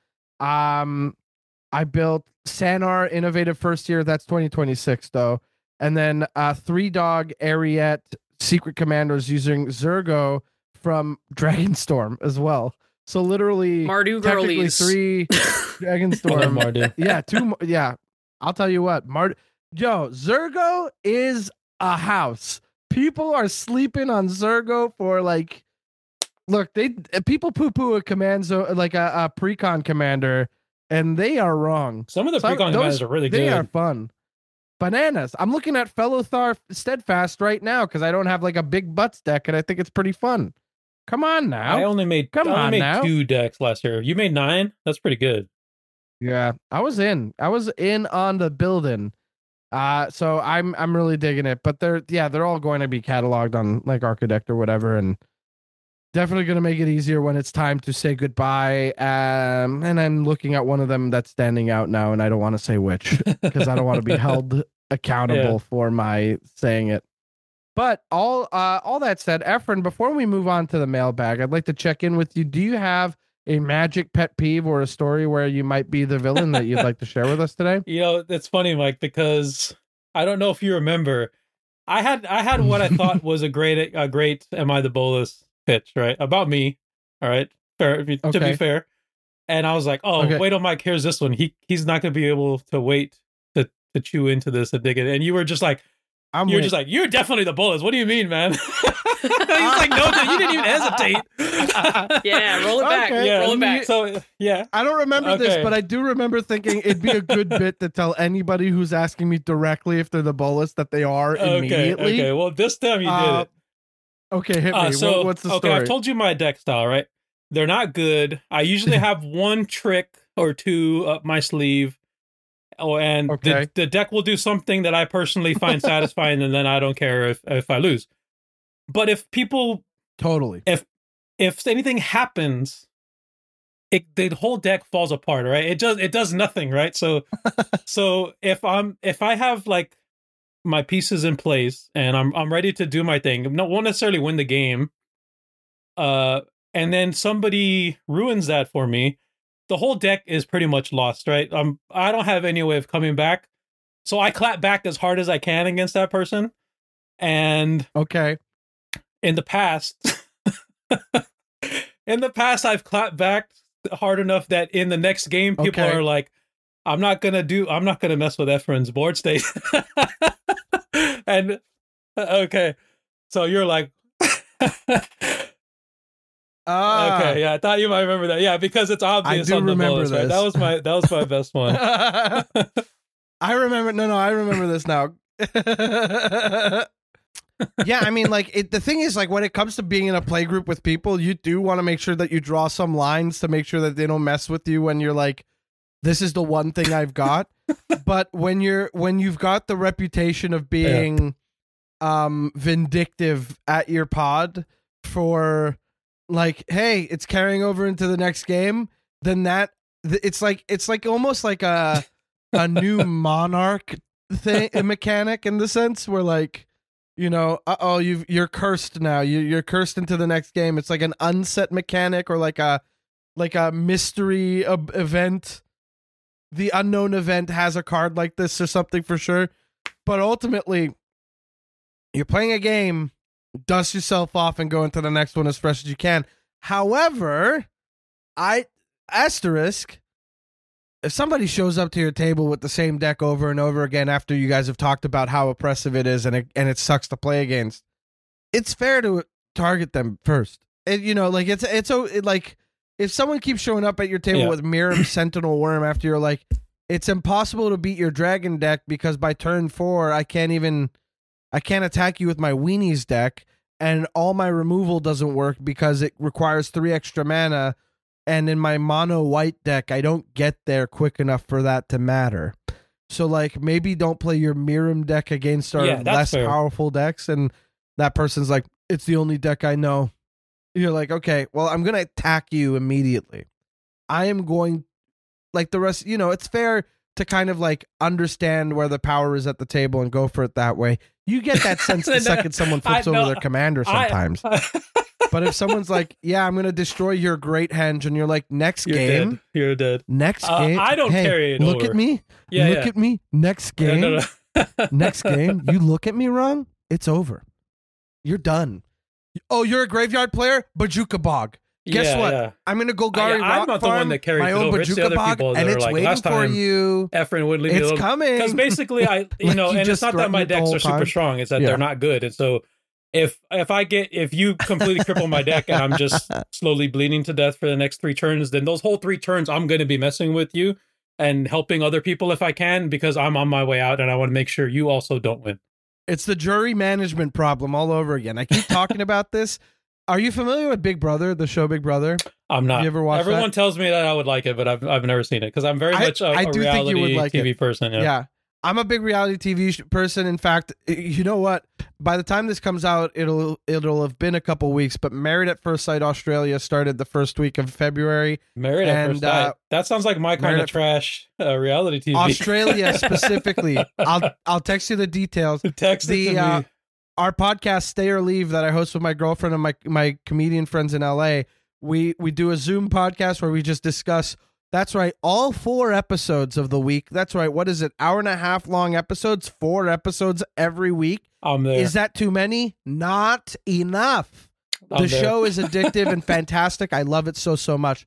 um, I built Sanar Innovative First Year. That's twenty twenty-six, though. And then uh, Three Dog Ariete Secret Commandos using Zergo from Dragonstorm as well. So literally,
Mardu
technically
girlies.
three
I love
Dragonstorm.
Mardu.
yeah, two. mo- Yeah, I'll tell you what, Mart. Yo, Zergo is a house. People are sleeping on Zergo for like. Look, they people poo poo a command zone like a, a precon commander, and they are wrong.
Some of the
Some-
precon
those-
commanders are really
They
good.
are fun. Bananas. I'm looking at Fellow Thar Steadfast right now because I don't have like a big butts deck, and I think it's pretty fun. Come on now.
I only made
Come
I only
on
made
now.
two decks last year. You made nine. That's pretty good.
Yeah, I was in. I was in on the building. Uh so I'm I'm really digging it. But they're yeah, they're all going to be cataloged on like Architect or whatever, and definitely gonna make it easier when it's time to say goodbye. Um and I'm looking at one of them that's standing out now, and I don't want to say which because I don't want to be held accountable
Yeah.
for my saying it. But all uh all that said, Efren, before we move on to the mailbag, I'd like to check in with you. Do you have a magic pet peeve or a story where you might be the villain that you'd like to share with us today?
You know, it's funny, Mike, because I don't know if you remember. I had I had what I thought was a great a great Am I the Bolus pitch, right? About me. All right. Fair if you- to
Okay.
be fair. And I was like, oh,
Okay.
wait till Mike hears this one. He he's not gonna be able to wait to to chew into this and dig it. And you were just like,
I'm
you were
with-
just like, you're definitely the Bolus. What do you mean, man? He's like, no, dude, you didn't even hesitate.
Yeah, roll it back.
Okay.
yeah,
Roll it back.
So yeah.
I don't remember this,
Okay.
but I do remember thinking it'd be a good bit to tell anybody who's asking me directly if they're the bolus that they are
Okay,
immediately.
okay. Well, this time you did
Uh,
it.
Okay, hit me.
Uh, so,
What- what's the
okay,
story?
I've told you my deck style, right? They're not good. I usually have one trick or two up my sleeve, Oh, and
Okay.
the, the deck will do something that I personally find satisfying, and then I don't care if, if I lose. But if people,
Totally.
if if anything happens, it the whole deck falls apart, right? It does it does nothing, right? So so if I'm if I have like my pieces in place and I'm I'm ready to do my thing, no won't necessarily win the game. Uh, and then somebody ruins that for me, the whole deck is pretty much lost, right? Um, I don't have any way of coming back, so I clap back as hard as I can against that person. And
Okay.
in the past, in the past, I've clapped back hard enough that in the next game, people
Okay.
are like, "I'm not gonna do, I'm not gonna mess with Efren's board state." And okay, so you're like.
Ah.
Okay, yeah, I thought you might remember that. Yeah, because it's obvious
do
on the
remember
bullets, right?
this.
That was my that was my best one.
I remember. No, no, I remember this now. Yeah, I mean, like, it, the thing is, like, when it comes to being in a play group with people, you do want to make sure that you draw some lines to make sure that they don't mess with you when you're like, this is the one thing I've got. But when you're when you've got the reputation of being yeah. um vindictive at your pod for like, hey, it's carrying over into the next game, then that it's like it's like almost like a a new monarch thing mechanic in the sense where, like, you know, uh oh, you you're cursed now. You you're cursed into the next game. It's like an unset mechanic or like a like a mystery uh, event. The unknown event has a card like this or something for sure. But ultimately, you're playing a game, dust yourself off and go into the next one as fresh as you can. However, I asterisk, if somebody shows up to your table with the same deck over and over again after you guys have talked about how oppressive it is and it, and it sucks to play against, it's fair to target them first. It, you know, like it's it's it, like if someone keeps showing up at your table yeah. with Mirim Sentinel Worm after you're like, it's impossible to beat your dragon deck because by turn four I can't even I can't attack you with my weenies deck, and all my removal doesn't work because it requires three extra mana. And in my mono white deck, I don't get there quick enough for that to matter. So, like, maybe don't play your Mirim deck against our
yeah,
less
fair.
powerful decks. And that person's like, it's the only deck I know. You're like, okay, well, I'm going to attack you immediately. I am going, like the rest, you know, it's fair to kind of like understand where the power is at the table and go for it that way. You get that sense the second someone flips
I,
over
no,
their commander sometimes.
I,
But if someone's like, yeah, I'm going to destroy your great henge, and you're like, next
you're
game,
dead. You're dead.
Next
uh,
game,
I don't
hey,
carry it
look
over.
at me.
Yeah,
look
yeah.
at me. Next game,
no, no, no.
next game, you look at me wrong, it's over. You're done. Oh, you're a graveyard player? Bajuka Bog. Guess
yeah,
what?
Yeah.
I'm going to go Golgari
I, I'm
Rock
not the
farm,
one that carries
my
it
own
over. It's the
Bajuka
other
Bog,
people that
and
are
it's
like,
waiting
last
for
time
you.
Efren would leave me
It's
alone.
coming.
Because basically, I, you
Like,
know,
you
and
just
it's not that my
threatened it the
decks
whole
are super
time.
strong. It's that
Yeah.
they're not good. And so if if I get, if you completely cripple my deck and I'm just slowly bleeding to death for the next three turns, then those whole three turns, I'm going to be messing with you and helping other people if I can, because I'm on my way out and I want to make sure you also don't win.
It's the jury management problem all over again. I keep talking about this. Are you familiar with Big Brother, the show Big Brother?
I'm not.
Have you ever watched
Everyone
that?
tells me that I would like it, but I've I've never seen it because I'm very
I-
much a,
I
a
do think you
reality
would like
T V
it.
person. Yeah.
Yeah. I'm a big reality T V sh- person. In fact, you know what? By the time this comes out, it'll it'll have been a couple weeks. But Married at First Sight Australia started the first week of February.
Married at
And,
First Sight.
uh,
That sounds like my kind
Married
of
at-
trash uh, reality T V.
Australia specifically. I'll I'll text you the details.
Text it
The
to
uh,
me.
our podcast Stay or Leave that I host with my girlfriend and my my comedian friends in L A. We we do a Zoom podcast where we just discuss. That's right, all four episodes of the week. That's right. What is it? Hour and a half long episodes, four episodes every week.
I'm there.
Is that too many? Not enough.
I'm
The
there.
show is addictive and fantastic. I love it so, so much.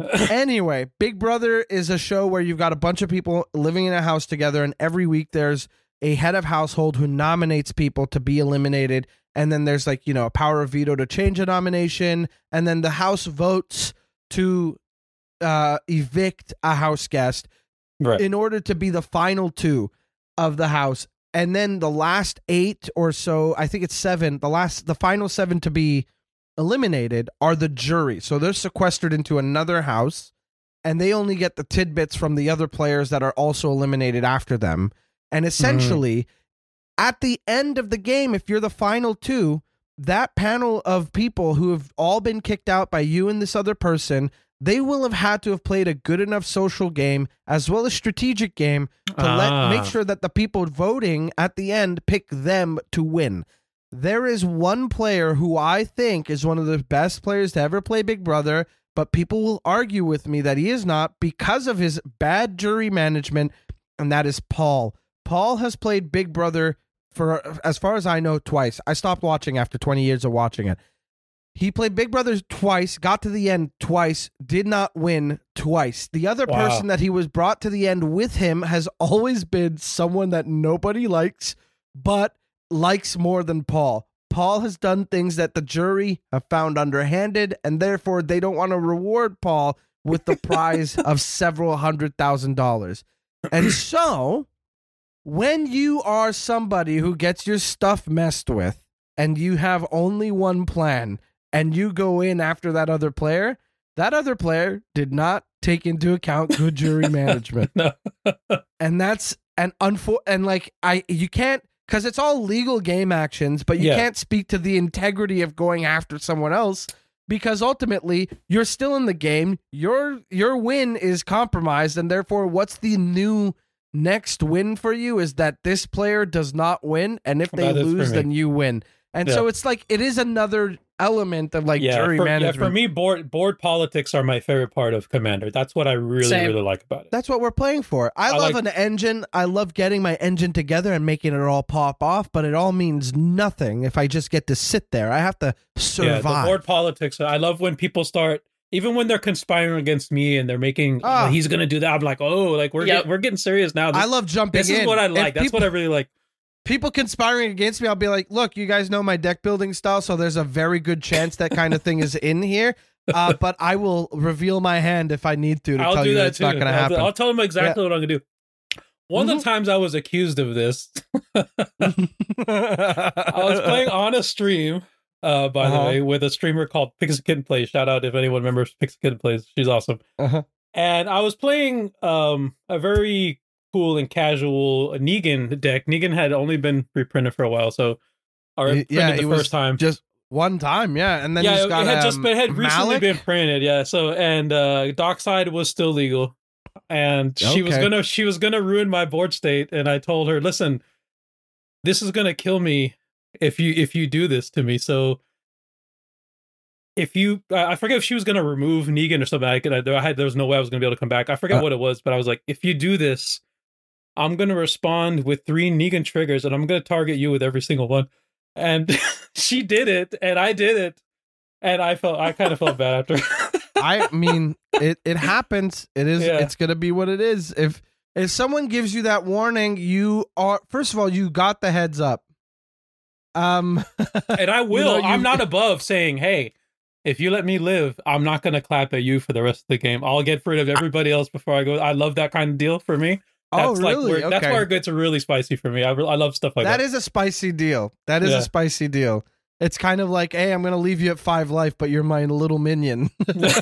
Anyway, Big Brother is a show where you've got a bunch of people living in a house together, and every week there's a head of household who nominates people to be eliminated. And then there's, like, you know, a power of veto to change a nomination. And then the house votes to uh, evict a house guest
right.
in order to be the final two of the house. And then the last eight or so, I think it's seven, the last, the final seven to be eliminated are the jury. So they're sequestered into another house, and they only get the tidbits from the other players that are also eliminated after them. And essentially, mm-hmm. at the end of the game, if you're the final two, that panel of people who have all been kicked out by you and this other person, they will have had to have played a good enough social game as well as strategic game to ah. let make sure that the people voting at the end pick them to win. There is one player who I think is one of the best players to ever play Big Brother, but people will argue with me that he is not because of his bad jury management, and that is Paul. Paul has played Big Brother for, as far as I know, twice. I stopped watching after twenty years of watching it. He played Big Brother twice, got to the end twice, did not win twice. The other wow. person that he was brought to the end with him has always been someone that nobody likes, but likes more than Paul. Paul has done things that the jury have found underhanded, and therefore they don't want to reward Paul with the prize of several hundred thousand dollars. And so, when you are somebody who gets your stuff messed with, and you have only one plan, and you go in after that other player, that other player did not take into account good jury management. No. And that's an unfor- and like I you can't, because it's all legal game actions, but you yeah. can't speak to the integrity of going after someone else, because ultimately you're still in the game. Your your win is compromised, and therefore what's the new next win for you is that this player does not win, and if they lose, then you win. And yeah. so it's like, it is another element of like
yeah,
jury
for,
management.
Yeah, for me, board board politics are my favorite part of Commander. That's what I really, Same. really like about it.
That's what we're playing for. I, I love like, an engine. I love getting my engine together and making it all pop off, but it all means nothing if I just get to sit there. I have to survive.
Yeah, the board politics. I love when people start, even when they're conspiring against me and they're making, oh. oh, he's going to do that. I'm like, oh, like we're, yep. get, we're getting serious now. This,
I love jumping
this
in.
This is what I like.
If
That's
people,
what I really like.
People conspiring against me, I'll be like, look, you guys know my deck building style, so there's a very good chance that kind of thing is in here. Uh, but I will reveal my hand if I need to to
I'll
tell
do
you
that
it's
too.
not going to happen.
I'll, I'll tell them exactly
yeah.
what I'm going to do. One mm-hmm. of the times I was accused of this, I was playing on a stream, uh, by uh-huh. the way, with a streamer called Pixie Kitten Plays. Shout out if anyone remembers Pixie Kitten Plays. She's awesome. Uh-huh. And I was playing um, a very cool and casual Negan deck. Negan had only been reprinted for a while, so or
yeah,
printed the
it
first
was
time,
just one time, yeah, and then
yeah,
he's got,
it had
um,
just it had recently
Malik?
been printed, yeah. So and uh, Dockside was still legal, and she okay. was gonna she was gonna ruin my board state, and I told her, listen, this is gonna kill me if you if you do this to me. So if you, I forget if she was gonna remove Negan or something. I could, I had there was no way I was gonna be able to come back. I forget uh, what it was, but I was like, if you do this, I'm going to respond with three Negan triggers, and I'm going to target you with every single one. And she did it, and I did it, and I felt I kind of felt bad after.
I mean, it, it happens. It is.
Yeah.
It's going to be what it is. If if someone gives you that warning, you are, first of all, you got the heads up. Um,
and I will. You know, you, I'm not above saying, hey, if you let me live, I'm not going to clap at you for the rest of the game. I'll get rid of everybody else before I go. I love that kind of deal for me. That's
oh, really?
Like where,
okay.
That's where it gets really spicy for me. I, re- I love stuff like that.
That is a spicy deal. That is
yeah.
a spicy deal. It's kind of like, hey, I'm going to leave you at five life, but you're my little minion.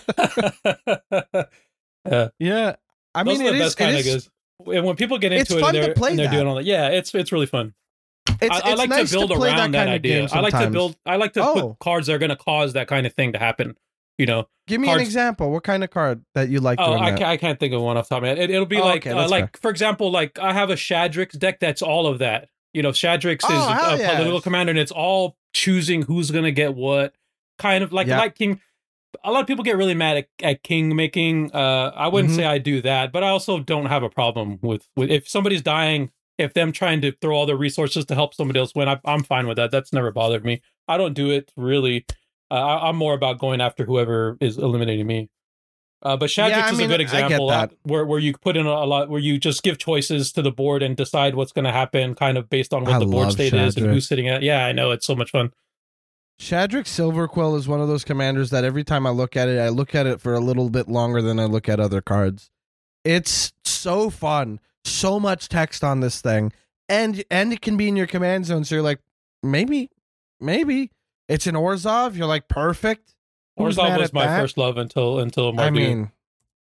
yeah.
yeah. I
Those
mean,
are the
it
best
is,
kind
it
of
is,
goes. And when people get into
it's
it
fun
and they're,
to play
and they're
that.
doing all that, yeah, it's it's really fun.
It's,
I,
it's
I like
nice
to build
to play
around
that,
that idea. I like to build. I like to
oh.
put cards that are going to cause that kind of thing to happen. You know,
give me
cards,
an example. What kind of card that you like?
Oh,
doing
I
that?
can't, I can't think of one off the top of my head. It, it'll be
oh,
like,
okay,
uh, like
fair.
for example, like I have a Shadrix deck that's all of that. You know, Shadrix
oh,
is a, a
yes.
political commander, and it's all choosing who's going to get what. Kind of like
yep.
like King. A lot of people get really mad at, at king making. Uh, I wouldn't mm-hmm. say I do that, but I also don't have a problem with, with if somebody's dying, if them trying to throw all their resources to help somebody else win. I, I'm fine with that. That's never bothered me. I don't do it really. Uh, I, I'm more about going after whoever is eliminating me. Uh, but Shadrix
yeah, I
is
mean,
a good example
uh,
where where you put in a lot, where you just give choices to the board and decide what's going to happen, kind of based on what
I
the board state
Shadrix.
is and who's sitting at. Yeah, I know, it's so much fun.
Shadrix Silverquill is one of those commanders that every time I look at it, I look at it for a little bit longer than I look at other cards. It's so fun. So much text on this thing. And and it can be in your command zone, so you're like, maybe, maybe. It's an Orzhov, you're like, perfect. Who's
Orzhov was my
that?
first love until until Mardu.
I mean,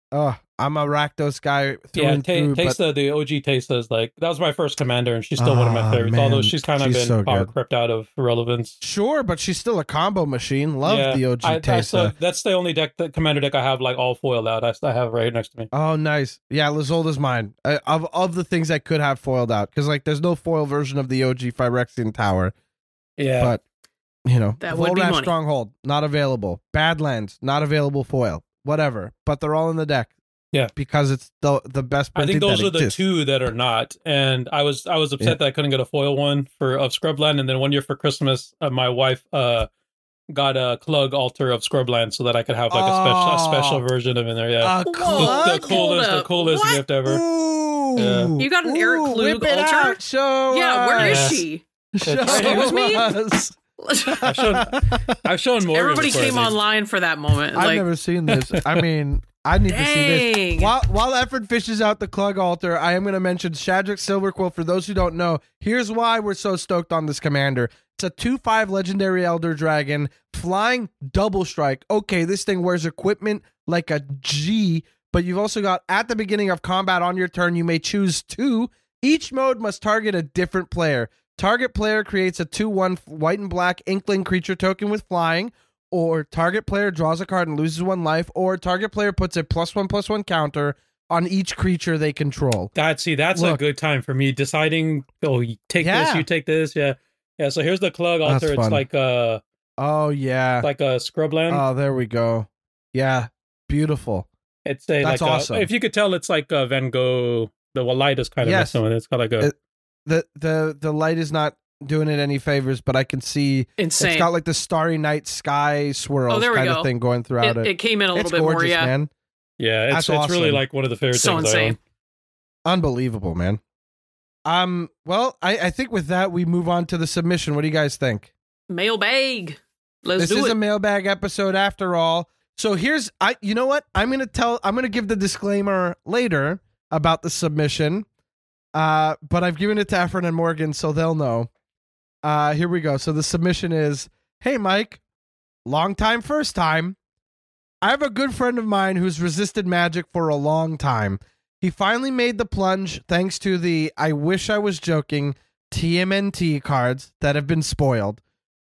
Oh, I'm a Rakdos guy through
Yeah,
and
ta-
through.
Tasta,
But
the O G Tasta is like, that was my first commander, and she's still one of my
Ah,
favorites, although
man.
she's kind of
She's
been
so
power
good.
crept out of relevance.
sure, but she's still a combo machine. Love
yeah,
the O G
I, I
Tesa.
still, that's the only deck, the commander deck I have like all foiled out. I, I have right next to me.
Oh, nice. Yeah, Lizolda's mine. I, of of the things I could have foiled out, because like there's no foil version of the O G Phyrexian Tower.
Yeah.
But you know,
That would be
Volrath
money.
Stronghold not available. Badlands not available foil. Whatever, but they're all in the deck.
Yeah.
because it's the the best.
I think
printing
those
that
are the
exists.
two that are not, and I was I was upset
Yeah.
that I couldn't get a foil one for of Scrubland, and then one year for Christmas, uh, my wife uh got a Klug altar of Scrubland so that I could have like a special a
Oh.
special version of it in there. Yeah,
A
Whoa,
the,
Klug?
the coolest the
Hold up.
coolest
What?
gift ever.
Ooh.
Yeah.
You got an Eric
Ooh,
Klug
whip it
altar?
out. Show
Yeah, where is
us.
she?
Show
Excuse me?
us.
I've shown I've shown Morgan.
Everybody
before, I
came
think.
online for that moment.
I've
like,
never seen this. I mean, I need to see this.
dang.
While while Effort fishes out the Klug altar, I am going to mention Shadrick Silverquill. For those who don't know, here's why we're so stoked on this commander. It's a two five legendary Elder Dragon, flying double strike. Okay, this thing wears equipment like a G, but you've also got at the beginning of combat on your turn, you may choose two. Each mode must target a different player. Target player creates a two one white and black Inkling creature token with flying, or target player draws a card and loses one life, or target player puts a plus one plus one counter on each creature they control.
That see, that's
Look.
a good time for me deciding. Oh, you take
Yeah.
this, you take this. Yeah, yeah. So here's the Klug
That's
altar. It's
fun.
like uh
Oh, yeah.
like a Scrubland.
Oh, there we go. Yeah, beautiful.
It's a
That's
like
awesome.
A, if you could tell, it's like a Van Gogh. The well, light is kind of
Yes.
messing with it. It's got like a
It- The the the light is not doing it any favors, but I can see
Insane.
it's got like the Starry Night sky swirls
Oh, there we
kind
go.
of thing going throughout
it,
it.
it came in a little
It's
bit
gorgeous,
more, yeah.
man.
yeah. It's
That's
it's really
awesome.
like one of the favorite
So
things I
insane.
own.
Unbelievable, man. Um, well, I, I think with that we move on to the submission. What do you guys think?
Mailbag. Let's
This
do
is
it.
a mailbag episode after all. So here's I you know what? I'm gonna tell I'm gonna give the disclaimer later about the submission. Uh, but I've given it to Efren and Morgan, so they'll know. Uh, here we go. So the submission is, hey Mike, long time, first time. I have a good friend of mine who's resisted magic for a long time. He finally made the plunge thanks to the I wish I was joking T M N T cards that have been spoiled.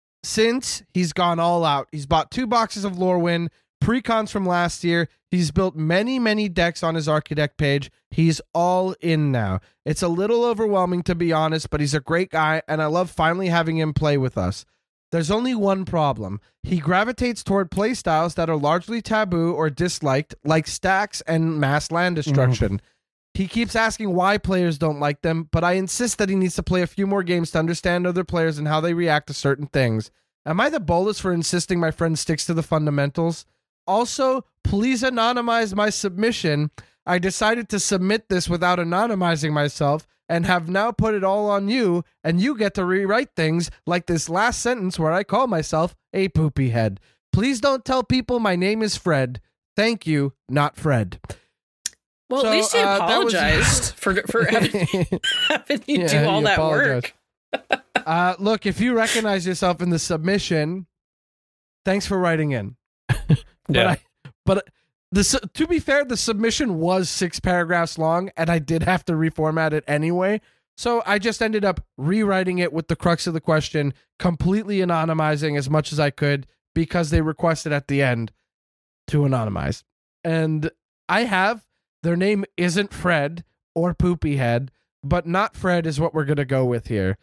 Since he's gone all out, he's bought two boxes of Lorwyn, precons from last year. He's built many, many decks on his Architect page. He's all in now. It's a little overwhelming, to be honest, but he's a great guy, and I love finally having him play with us. There's only one problem. He gravitates toward playstyles that are largely taboo or disliked, like stacks and mass land destruction. He keeps asking why players don't like them, but I insist that he needs to play a few more games to understand other players and how they react to certain things. Am I the bolus for insisting my friend sticks to the fundamentals? Also, please anonymize my submission. I decided to submit this without anonymizing myself and have now put it all on you, and you get to rewrite things like this last sentence where I call myself a poopy head. Please don't tell people my name is Fred. Thank you, not Fred.
well,
so,
at least he
uh, that was-
apologized for for having, having you do
Yeah,
all
he
that
apologized.
work.
Uh, look, if you recognize yourself in the submission, thanks for writing in. but
Yeah.
I, but the su- to be fair, the submission was six paragraphs long, and I did have to reformat it anyway. So I just ended up rewriting it with the crux of the question, completely anonymizing as much as I could because they requested at the end to anonymize. And I have their name isn't Fred or Poopy Head, but not Fred is what we're gonna go with here.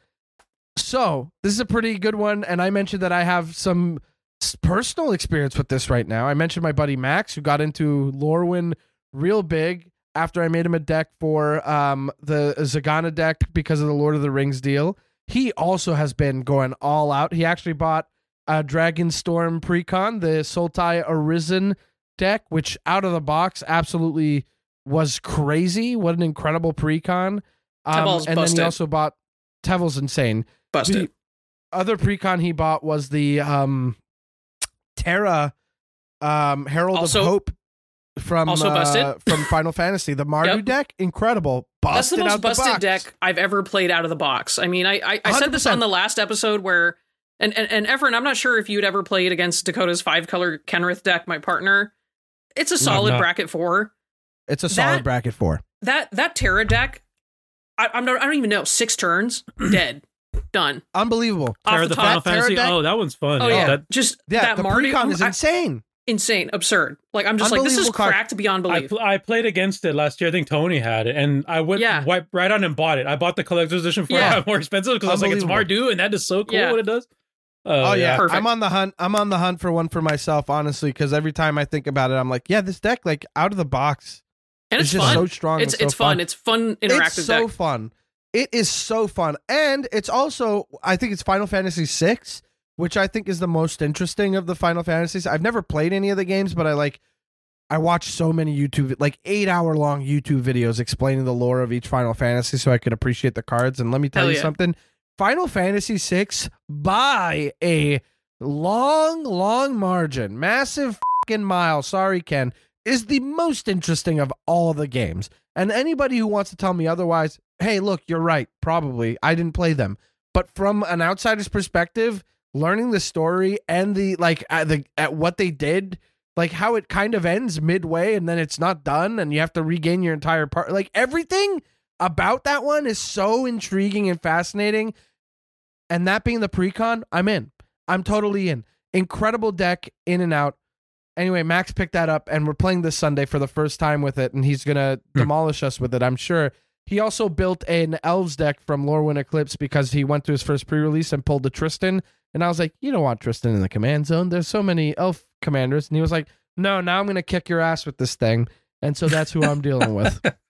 So this is a pretty good one, and I mentioned that I have some s- personal experience with this right now. I mentioned my buddy Max, who got into Lorwyn real big after I made him a deck for um, the Zagana deck because of the Lord of the Rings deal. He also has been going all out. He actually bought a Dragonstorm Precon, the Sultai Arisen deck, which out of the box absolutely was crazy. What an incredible Precon. Um,
Teval's
and then
busted.
he also bought Teval's insane.
Busted.
The other precon he bought was the um, Terra um, Herald
Also-
of Hope from
also busted.
uh, from Final Fantasy. The Mardu
Yep.
deck, incredible.
That's the
Busted
most
out the
busted
box.
deck I've ever played out of the box. I mean, I I, I said this
one hundred percent.
on the last episode where, and and, and Efren, I'm not sure if you'd ever played against Dakota's five color Kenrith deck, my partner. It's a solid
not.
bracket four.
It's a solid
That-
bracket four.
That that Terra deck, I, I'm not. I don't even know. Six turns, dead, done.
Unbelievable.
Off
Terra
the
the
top.
Final
Terra
Fantasy.
deck-
Oh, that one's fun.
Oh yeah,
That-
just
Yeah,
that
the
Marty
precon is
I-
insane.
insane, absurd. Like I'm just like this is
Unbelievable card.
cracked beyond
I,
belief.
pl- I played against it last year. I think Tony had it, and I went
Yeah.
wiped right on and bought it. I bought the collector's edition for
Yeah.
it more expensive because I was like, it's
Unbelievable.
Mardu, and that is so cool
Yeah.
what it does.
Oh,
Uh,
yeah,
Perfect.
I'm on the hunt. I'm on the hunt for one for myself, honestly, because every time I think about it, I'm like, yeah, this deck, like out of the box,
and
is
it's
just
fun.
so strong.
it's
and so
it's fun. It's fun interactive
It's so
deck.
fun. It is so fun, and it's also I think it's Final Fantasy six, which I think is the most interesting of the Final Fantasies. I've never played any of the games, but I like. I watch so many YouTube, like eight hour long YouTube videos explaining the lore of each Final Fantasy so I could appreciate the cards. And let me tell
Hell
you
yeah.
something. Final Fantasy six, by a long, long margin, massive fucking mile, sorry, Ken, is the most interesting of all the games. And anybody who wants to tell me otherwise, hey, look, you're right. Probably. I didn't play them. But from an outsider's perspective, learning the story and the, like, at, the, at what they did, like how it kind of ends midway and then it's not done and you have to regain your entire part. Like everything about that one is so intriguing and fascinating. And that being the precon, I'm in. I'm totally in. Incredible deck, in and out. Anyway, Max picked that up and we're playing this Sunday for the first time with it and he's going to demolish us with it, I'm sure. He also built an Elves deck from Lorwyn Eclipse because he went to his first pre-release and pulled the Tristan. And I was like, you don't want Tristan in the command zone. There's so many elf commanders. And he was like, no, now I'm going to kick your ass with this thing. And so that's who I'm dealing with.
uh,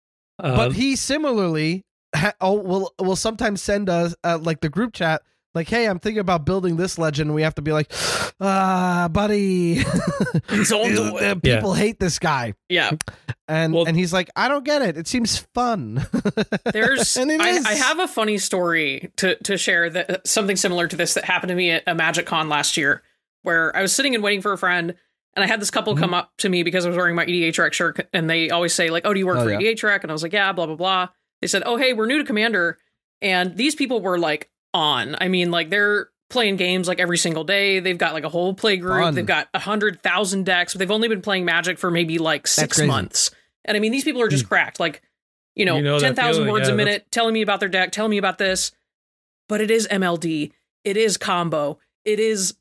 But he similarly ha- oh, will will sometimes send us uh, like the group chat, like, hey, I'm thinking about building this legend. And we have to be like, ah, buddy.
Don't do it.
The people hate this guy.
Yeah,
And
Well-
and he's like, I don't get it. It seems fun.
there's.
And it
I,
is.
I have a funny story to to share that something similar to this that happened to me at a Magic Con last year, where I was sitting and waiting for a friend. And I had this couple
Mm-hmm.
come up to me because I was wearing my E D H R E C shirt, and they always say like, "Oh, do you work
Oh,
for
yeah.
E D H R E C?" And I was like, "Yeah, blah blah blah." They said, "Oh, hey, we're new to Commander," and these people were like on. I mean, like they're playing games like every single day. They've got like a whole play group.
Fun.
They've got a hundred thousand decks. But they've only been playing Magic for maybe like six
crazy.
months. And I mean, these people are just cracked. Like, you know,
You know that
ten thousand
feeling,
words
yeah,
a
that's-
minute, telling me about their deck, telling me about this. But it is M L D. It is combo. It is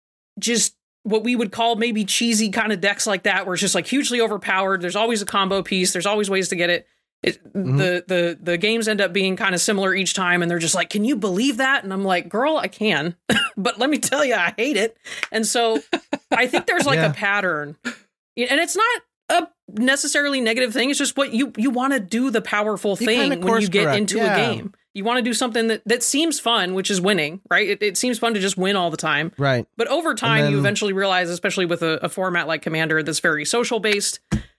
just what we would call maybe cheesy kind of decks like that, where it's just like hugely overpowered. There's always a combo piece. There's always ways to get it. It
Mhm.
the the the games end up being kind of similar each time, and they're just like, "Can you believe that?" And I'm like, "Girl, I can," but let me tell you, I hate it. And so I think there's like
Yeah.
a pattern, and it's not a necessarily negative thing. It's just what you you want to do the powerful
You
thing
kinda
when
course
you get
correct,
into
yeah.
a game. You want to do something that, that seems fun, which is winning, right? It, it seems fun to just win all the time.
Right.
But over time,
then-
you eventually realize, especially with a, a format like Commander that's very social based,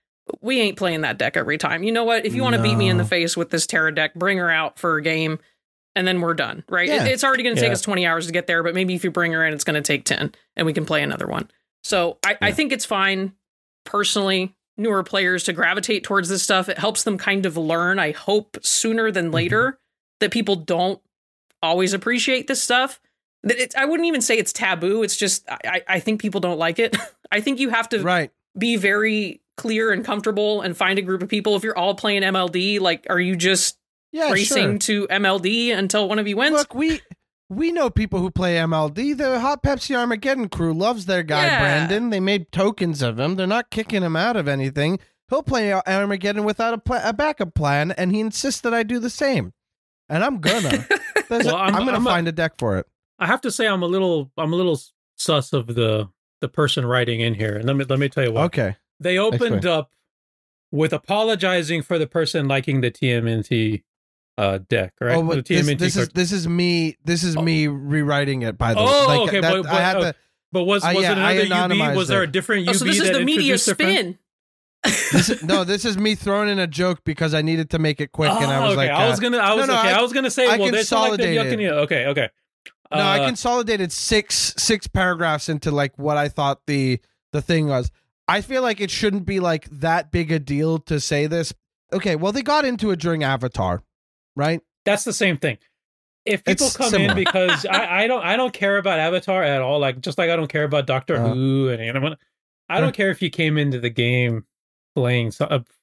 we ain't playing that deck every time. You know what? If you want to beat me in the
No.
face with this Terra deck, bring her out for a game, and then we're done, right?
Yeah.
It, it's already going to take
Yeah.
us twenty hours to get there, but maybe if you bring her in, it's going to take ten, and we can play another one. So I, I
Yeah.
think it's fine, personally, newer players to gravitate towards this stuff. It helps them kind of learn, I hope, sooner than later, that people don't always appreciate this stuff. That it's, I wouldn't even say it's taboo. It's just I, I think people don't like it. I think you have to
Right.
be very clear and comfortable and find a group of people. If you're all playing M L D, like, are you just
Yeah,
racing
sure.
to M L D until one of you wins?
Look, we we know people who play M L D. The Hot Pepsi Armageddon crew loves their guy
Yeah.
Brandon. They made tokens of him. They're not kicking him out of anything. He'll play Armageddon without a, pla- a backup plan, and he insists that I do the same. And I'm gonna. There's-
Well,
I'm,
I'm-
gonna
I'm a-
find a deck for it.
I have to say I'm a little I'm a little sus of the the person writing in here. And let me let me tell you what.
Okay.
They opened
Explain.
up with apologizing for the person liking the T M N T uh deck, right?
Oh,
The
but this,
T M N T
this is
card.
this is me. This is
Oh.
me rewriting it. By the way,
Oh,
Like,
okay,
that-
but- but,
I had
uh,
to.
But was
Uh,
was
yeah,
it
I
another U B?
anonymized
Was there
it.
a different U B
oh, so this is
that
the media
introduced their friend?
spin.
This is, no, this is me throwing in a joke because I needed to make it quick, and I
Oh,
was
okay.
like,
I was
uh,
gonna, I was
no, no,
okay.
I-
I, was gonna say,
I
well, they sound like they're
consolidated.
yucking you. Okay, okay.
No, I
Uh,
consolidated six six paragraphs into like what I thought the the thing was. I feel like it shouldn't be like that big a deal to say this. Okay, well they got into it during Avatar, right?
That's the same thing. If people
It's
come
similar.
in because I, I don't I don't care about Avatar at all, like just like I don't care about Doctor
Uh-huh.
Who and Animal. I don't care if you came into the game playing so, uh,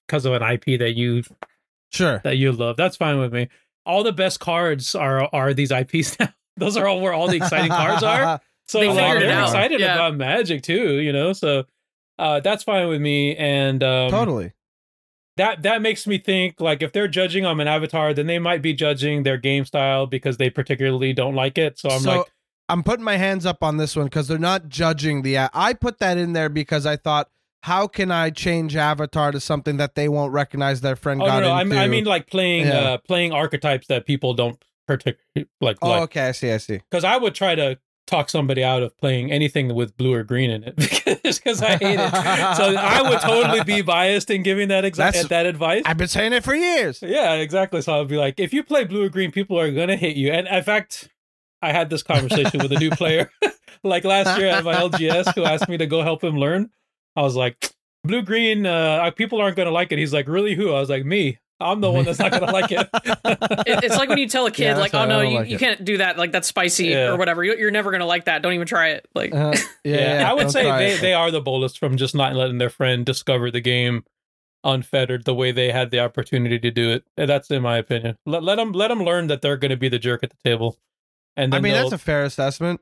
because of an I P that you
Sure.
that you love. That's fine with me. All the best cards are are these I Ps now. Those are all where all the exciting cards are. So
They
like,
figured it
they're
out.
excited
Yeah.
about Magic too, you know. So uh, that's fine with me. And um,
Totally.
that that makes me think like if they're judging on an avatar, then they might be judging their game style because they particularly don't like it. So I'm
so
like,
I'm putting my hands up on this one because they're not judging the. I put that in there because I thought, how can I change avatar to something that they won't recognize their friend
oh no,
got
no, I
into?
mean, I mean like playing
Yeah.
uh, playing archetypes that people don't particularly like.
oh,
like.
okay, I see, I see.
Because I would try to talk somebody out of playing anything with blue or green in it because because I hate it. So I would totally be biased in giving that exa-
That's-
that advice.
I've been saying it for years.
Yeah, exactly. So I'd be like, if you play blue or green, people are gonna hate you. And in fact, I had this conversation with a new player like last year at my L G S who asked me to go help him learn. I was like, blue green, uh, people aren't gonna like it. He's like, really? Who? I was like, me. I'm the one that's not gonna like it.
It- it's like when you tell a kid,
Yeah,
like,
that's
"Oh
why I
no,
don't
you,
like
you
it."
can't do that. Like that's spicy
Yeah.
or whatever. You- You're never gonna like that. Don't even try it." Like,
Uh, yeah,
Yeah,
yeah,
I would
don't
say
try
they,
it.
they are the boldest from just not letting their friend discover the game unfettered the way they had the opportunity to do it. And that's in my opinion. Let, let them let them learn that they're going to be the jerk at the table. And
I
then
mean,
they'll-
that's a fair assessment.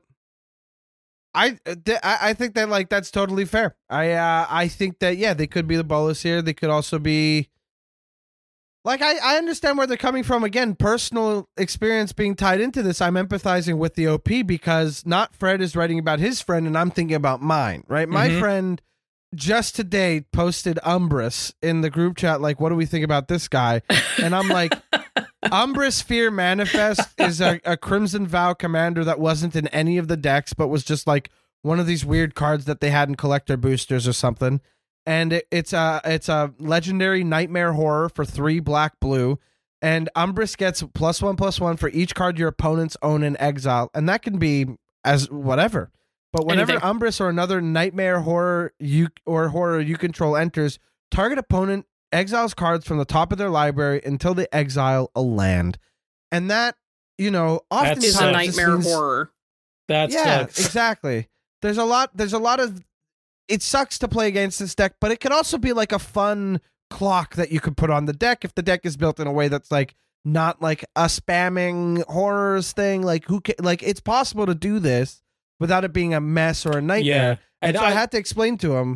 I, uh, th- I I think that like that's totally fair. I uh, I think that yeah, they could be the bolus here. They could also be like I, I understand where they're coming from. Again, personal experience being tied into this. I'm empathizing with the O P because not Fred is writing about his friend, and I'm thinking about mine. Right, my
Mhm.
friend just today posted Umbris in the group chat. Like, what do we think about this guy? And I'm like. Umbris Fear Manifest is a, a Crimson Vow commander that wasn't in any of the decks, but was just like one of these weird cards that they had in collector boosters or something. And it, it's a it's a legendary Nightmare Horror for three black blue. And Umbris gets plus one plus one for each card your opponents own in exile, and that can be as whatever. But whenever
Anything.
Umbris or another Nightmare Horror you or horror you control enters, target opponent exiles cards from the top of their library until they exile a land. And that, you know, oftentimes
is a
this
nightmare
means-
horror.
That
yeah,
sucks.
exactly. There's a lot there's a lot of it sucks to play against this deck, but it could also be like a fun clock that you could put on the deck if the deck is built in a way that's like not like a spamming horrors thing. Like who ca- like it's possible to do this without it being a mess or a nightmare.
Yeah.
And
And
so I,
I-
had to explain to him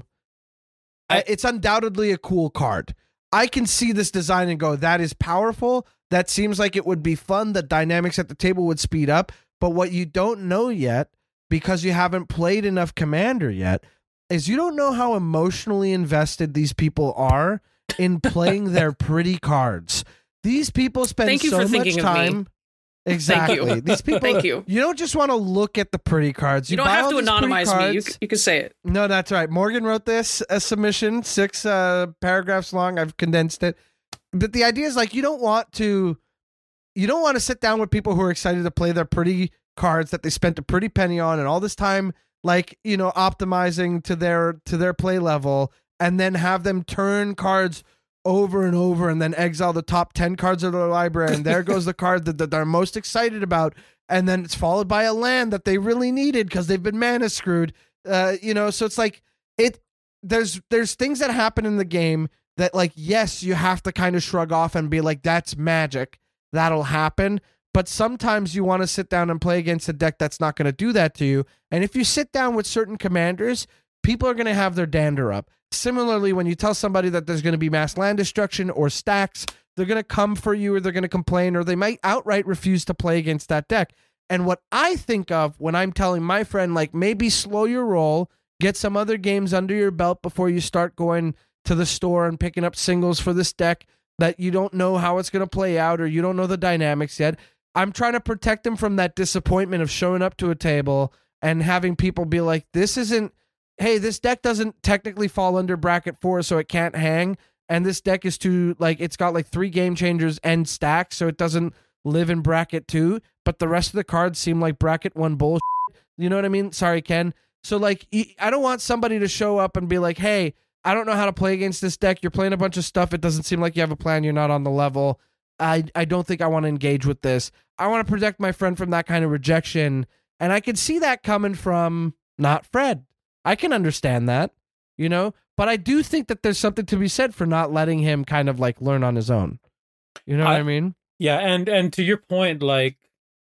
I-
I, it's undoubtedly a cool card. I can see this design and go, that is powerful. That seems like it would be fun. The dynamics at the table would speed up. But what you don't know yet, because you haven't played enough Commander yet, is you don't know how emotionally invested these people are in playing their pretty cards. These people spend
Thank you
so
for
much
thinking of me.
time. Exactly.
Thank you.
These people.
Thank you.
You don't just want to look at the pretty cards.
You don't
buy
have
all
to
these pretty
anonymize me. You,
cards.
c- you can say it.
No, that's right. Morgan wrote this a submission, six uh, paragraphs long. I've condensed it. But the idea is like you don't want to, you don't want to sit down with people who are excited to play their pretty cards that they spent a pretty penny on and all this time, like you know, optimizing to their to their play level, and then have them turn cards over and over, and then exile the top ten cards of their library, and there goes the card that, that they're most excited about, and then it's followed by a land that they really needed because they've been mana screwed. Uh, you know, so it's like it. There's there's things that happen in the game that like yes, you have to kind of shrug off and be like that's magic, that'll happen. But sometimes you want to sit down and play against a deck that's not going to do that to you. And if you sit down with certain commanders, people are going to have their dander up. Similarly, when you tell somebody that there's going to be mass land destruction or stacks, they're going to come for you or they're going to complain or they might outright refuse to play against that deck. And what I think of when I'm telling my friend, like, maybe slow your roll, get some other games under your belt before you start going to the store and picking up singles for this deck that you don't know how it's going to play out or you don't know the dynamics yet. I'm trying to protect them from that disappointment of showing up to a table and having people be like, this isn't, hey, this deck doesn't technically fall under bracket four, so it can't hang. And this deck is too, like, it's got like three game changers and stacks, so it doesn't live in bracket two. But the rest of the cards seem like bracket one bullshit. You know what I mean? Sorry, Ken. So, like, I don't want somebody to show up and be like, hey, I don't know how to play against this deck. You're playing a bunch of stuff. It doesn't seem like you have a plan. You're not on the level. I, I don't think I want to engage with this. I want to protect my friend from that kind of rejection. And I can see that coming from not Fred. I can understand that. you know? But I do think that there's something to be said for not letting him kind of like learn on his own. You know what I, I mean?
Yeah, and and to your point, like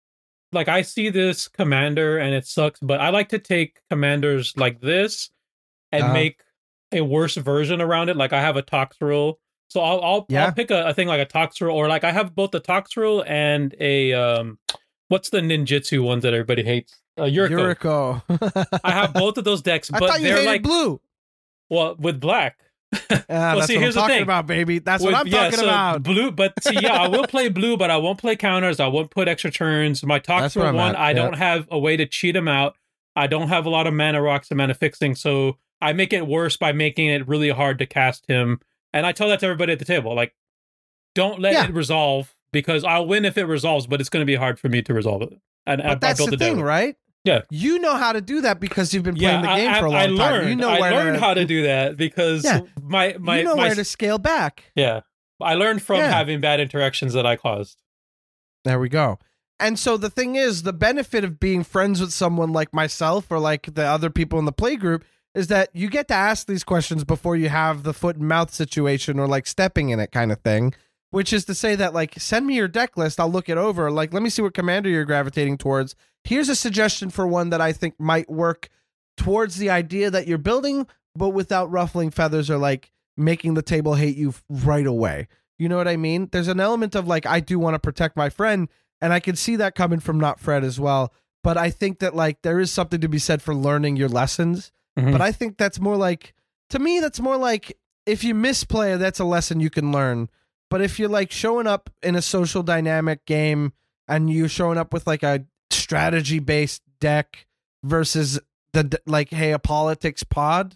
like I see this commander and it sucks, but I like to take commanders like this and uh-huh. make a worse version around it. Like I have a Toxrill. So I'll I'll, yeah. I'll pick a, a thing like a Toxrill, or like I have both a Toxrill and a um what's the ninjutsu ones that everybody hates? Uh, Yuriko.
Yuriko.
I have both of those decks,
I
but
thought you
they're
hated
like
blue.
Well, with black.
Yeah,
well,
that's
see,
what
here's
I'm
the
talking
thing.
about, baby. That's
with,
what I'm
yeah,
talking
so
about.
Blue, but see, yeah, I will play blue, but I won't play counters. I won't put extra turns. My Toxrill one, at. I yep. don't have a way to cheat him out. I don't have a lot of mana rocks and mana fixing, so I make it worse by making it really hard to cast him. And I tell that to everybody at the table, like, don't let yeah. it resolve, because I'll win if it resolves, but it's going to be hard for me to resolve it. And
but
I,
that's
I built
the thing,
down.
right?
Yeah,
you know how to do that because you've been playing
yeah,
the game
I,
for a long
I learned,
time. You know
I
where
learned
to,
how to do that because
yeah.
my my
you know
my,
where to scale back.
Yeah, I learned from
yeah.
having bad interactions that I caused.
There we go. And so the thing is, the benefit of being friends with someone like myself or like the other people in the play group is that you get to ask these questions before you have the foot and mouth situation or like stepping in it kind of thing. Which is to say that, like, send me your deck list. I'll look it over. Like, let me see what commander you're gravitating towards. Here's a suggestion for one that I think might work towards the idea that you're building, but without ruffling feathers or, like, making the table hate you right away. You know what I mean? There's an element of, like, I do want to protect my friend, and I can see that coming from Not Fred as well. But I think that, like, there is something to be said for learning your lessons. Mm-hmm. But I think that's more like, to me, that's more like, if you misplay, that's a lesson you can learn. But if you're like showing up in a social dynamic game and you're showing up with like a strategy based deck versus the like, hey, a politics pod,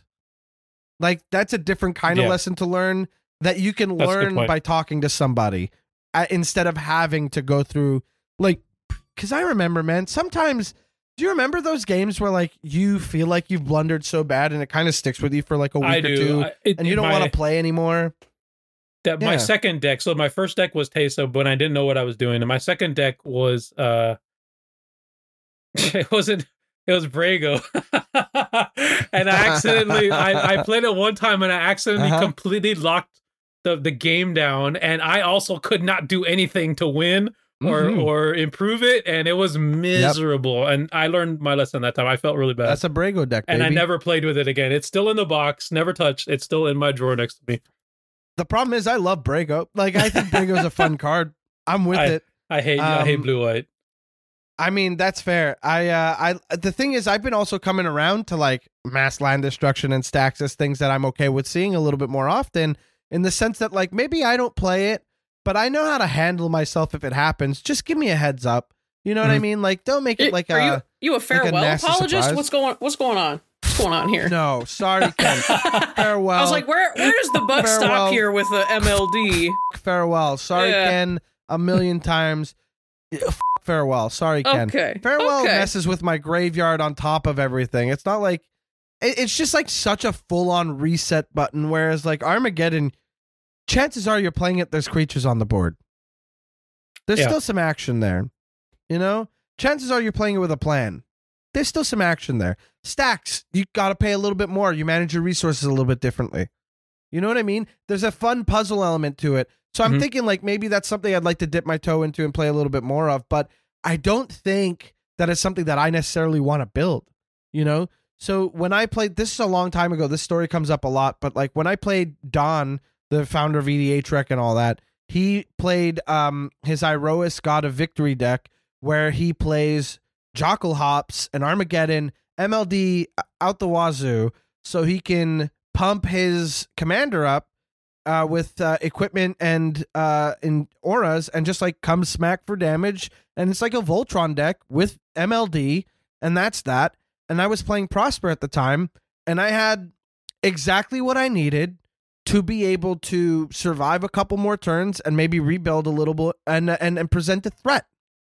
like that's a different kind yeah. of lesson to learn that you can that's learn by talking to somebody uh, instead of having to go through like, because I remember, man, sometimes do you remember those games where like you feel like you've blundered so bad and it kind of sticks with you for like a week
I
or
do.
two
I, it,
and you don't
my...
want to play anymore?
That
yeah.
my second deck. So my first deck was Teysa, but I didn't know what I was doing. And my second deck was uh, it wasn't. It was Brago, and I accidentally I, I played it one time and I accidentally uh-huh. completely locked the the game down, and I also could not do anything to win or mm-hmm. or improve it, and it was miserable. Yep. And I learned my lesson that time. I felt really bad.
That's a Brago deck, baby.
And I never played with it again. It's still in the box, never touched. It's still in my drawer next to me.
The problem is I love Brago. Like, I think Brago's a fun card. I'm with
I,
it.
I hate um, I hate blue white.
I mean, that's fair. I uh I the thing is I've been also coming around to like mass land destruction and stacks as things that I'm okay with seeing a little bit more often, in the sense that like maybe I don't play it, but I know how to handle myself if it happens. Just give me a heads up. You know what mm-hmm. I mean? Like, don't make it like
Are
a
you, you a farewell
like a
apologist?
surprise.
What's going what's going on? What's going on here?
No, sorry, Ken. Farewell.
I was like, where where does the buck
Farewell.
stop here with the M L D?
Farewell. Sorry, yeah. Ken, a million times. F- farewell. Sorry, Ken.
Okay.
Farewell
okay.
messes with my graveyard on top of everything. It's not like it, it's just like such a full-on reset button, whereas like Armageddon, chances are you're playing it, there's creatures on the board. There's yeah. still some action there. You know? Chances are you're playing it with a plan. There's still some action there. Stacks, you got to pay a little bit more. You manage your resources a little bit differently. You know what I mean? There's a fun puzzle element to it. So I'm mm-hmm. thinking like maybe that's something I'd like to dip my toe into and play a little bit more of, but I don't think that it's something that I necessarily want to build, you know? So when I played, this is a long time ago, this story comes up a lot, but like when I played Don, the founder of E D H Rec and all that, he played um, his Iroas God of Victory deck where he plays Jockle Hops and Armageddon, M L D out the wazoo, so he can pump his commander up uh, with uh, equipment and uh, in auras and just like come smack for damage. And it's like a Voltron deck with M L D, and that's that. And I was playing Prosper at the time, and I had exactly what I needed to be able to survive a couple more turns and maybe rebuild a little bit and and, and present a threat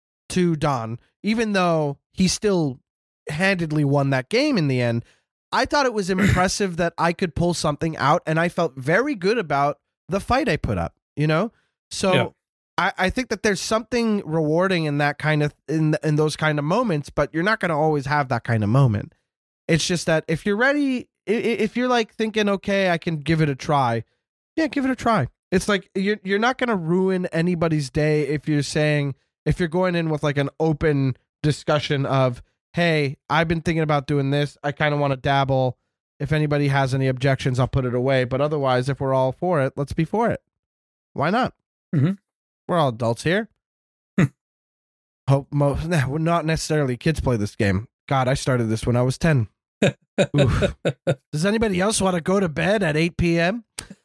to Don, even though he still handedly won that game in the end. I thought it was impressive that I could pull something out, and I felt very good about the fight I put up, you know? So yeah. I, I think that there's something rewarding in that kind of, in, in those kind of moments, but you're not going to always have that kind of moment. It's just that if you're ready, if you're like thinking, okay, I can give it a try, yeah, give it a try. It's like you're you're not gonna ruin anybody's day if you're saying if you're going in with like an open discussion of, hey, I've been thinking about doing this. I kind of want to dabble. If anybody has any objections, I'll put it away. But otherwise, if we're all for it, let's be for it. Why not?
Mm-hmm.
We're all adults here. Hope most, nah, we're not necessarily kids play this game. God, I started this when I was ten. Oof. Does anybody else want to go to bed at eight p.m.?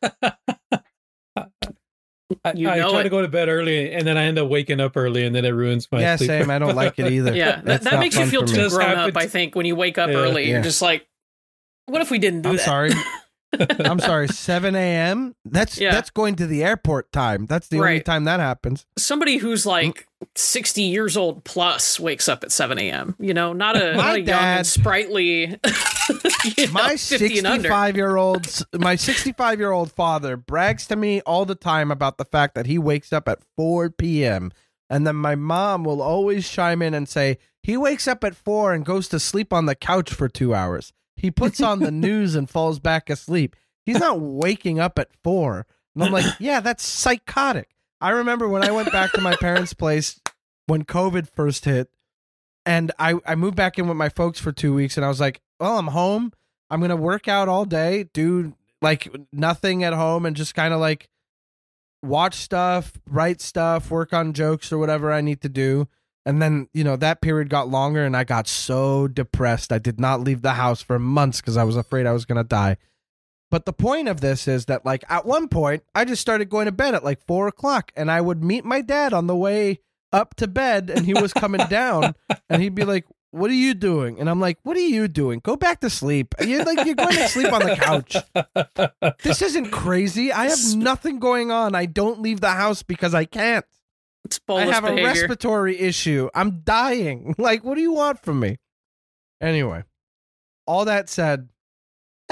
I,
You
I
know
try
it.
to go to bed early, and then I end up waking up early, and then it ruins my
Yeah,
sleep.
same. I don't like it either.
Yeah, that,
That's
that
not
makes you
fun
feel
for
too
me.
Just
grown up,
happened-
I think, when you wake up
Yeah.
early.
Yeah.
You're just like, what if we didn't do
I'm
that?
sorry. I'm sorry. seven a.m. That's
Yeah.
that's going to the airport time. That's the only
Right.
time that happens.
Somebody who's like sixty years old plus wakes up at seven a.m. You know, not a,
My
not a young
dad-
and sprightly you know,
My
fifty and under.
sixty-five year old my sixty-five year old father brags to me all the time about the fact that he wakes up at four p.m. and then my mom will always chime in and say he wakes up at four and goes to sleep on the couch for two hours. He puts on the news and falls back asleep. He's not waking up at four. And I'm like, yeah, that's psychotic. I remember when I went back to my parents' place when COVID first hit, and I, I moved back in with my folks for two weeks, and I was like, well, I'm home. I'm going to work out all day, do like nothing at home, and just kind of like watch stuff, write stuff, work on jokes or whatever I need to do. And then, you know, that period got longer and I got so depressed. I did not leave the house for months because I was afraid I was going to die. But the point of this is that, like, at one point, I just started going to bed at like four o'clock and I would meet my dad on the way up to bed and he was coming down and he'd be like, what are you doing? And I'm like, what are you doing? Go back to sleep. You're like, you're going to sleep on the couch. This isn't crazy. I have nothing going on. I don't leave the house because I can't.
It's
I
bolus
have a
behavior.
respiratory issue. I'm dying. Like, what do you want from me? Anyway, all that said, uh,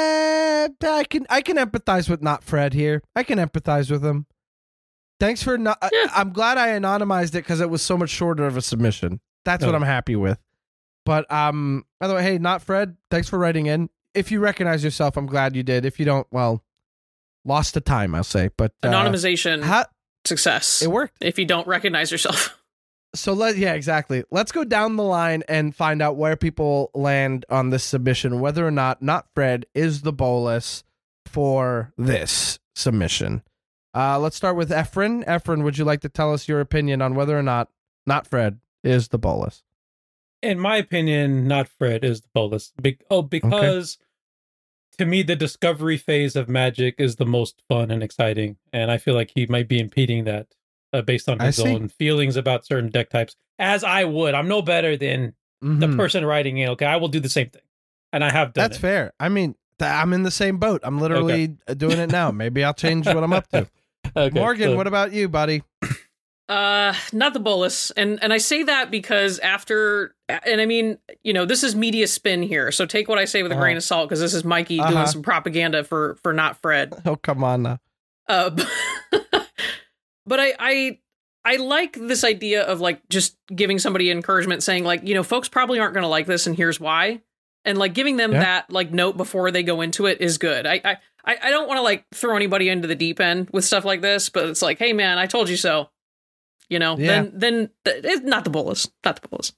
I can I can empathize with not Fred here. I can empathize with him. Thanks for not.
Yeah.
I'm glad I anonymized it because it was so much shorter of a submission. That's what
Oh.
I'm happy with. But um, by the way, hey, not Fred. Thanks for writing in. If you recognize yourself, I'm glad you did. If you don't, well, lost to time, I'll say. But uh,
Anonymization
ha-
success.
it worked.
If you don't recognize yourself.
So let yeah, exactly. Let's go down the line and find out where people land on this submission, whether or not not Fred is the bolus for this submission. Uh, let's start with Efren. Efren, would you like to tell us your opinion on whether or not not Fred is the bolus?
In my opinion, not Fred is the bolus. Be- oh, because to me, the discovery phase of Magic is the most fun and exciting, and I feel like he might be impeding that uh, based on
I
his
see.
own feelings about certain deck types. As I would, I'm no better than the
Mhm.
person writing it. Okay, I will do the same thing, and I have done
That's
it.
fair. I mean, th- I'm in the same boat. I'm literally doing it now. Maybe I'll change what I'm up to.
Okay,
Morgan,
so-
what about you, buddy?
Uh, not the bolus, and and I say that because after, and I mean, you know, this is media spin here, so take what I say with a
Uh-huh.
grain of salt because this is Mikey
Uh-huh.
doing some propaganda for for not Fred.
Oh, come on now.
Uh, but I I I like this idea of like just giving somebody encouragement, saying like, you know, folks probably aren't going to like this, and here's why, and like giving them
Yeah.
that like note before they go into it is good. I I I I don't want to like throw anybody into the deep end with stuff like this, but it's like, hey man, I told you so. You know,
Yeah.
then then th- it's not the bolus, not the bolus.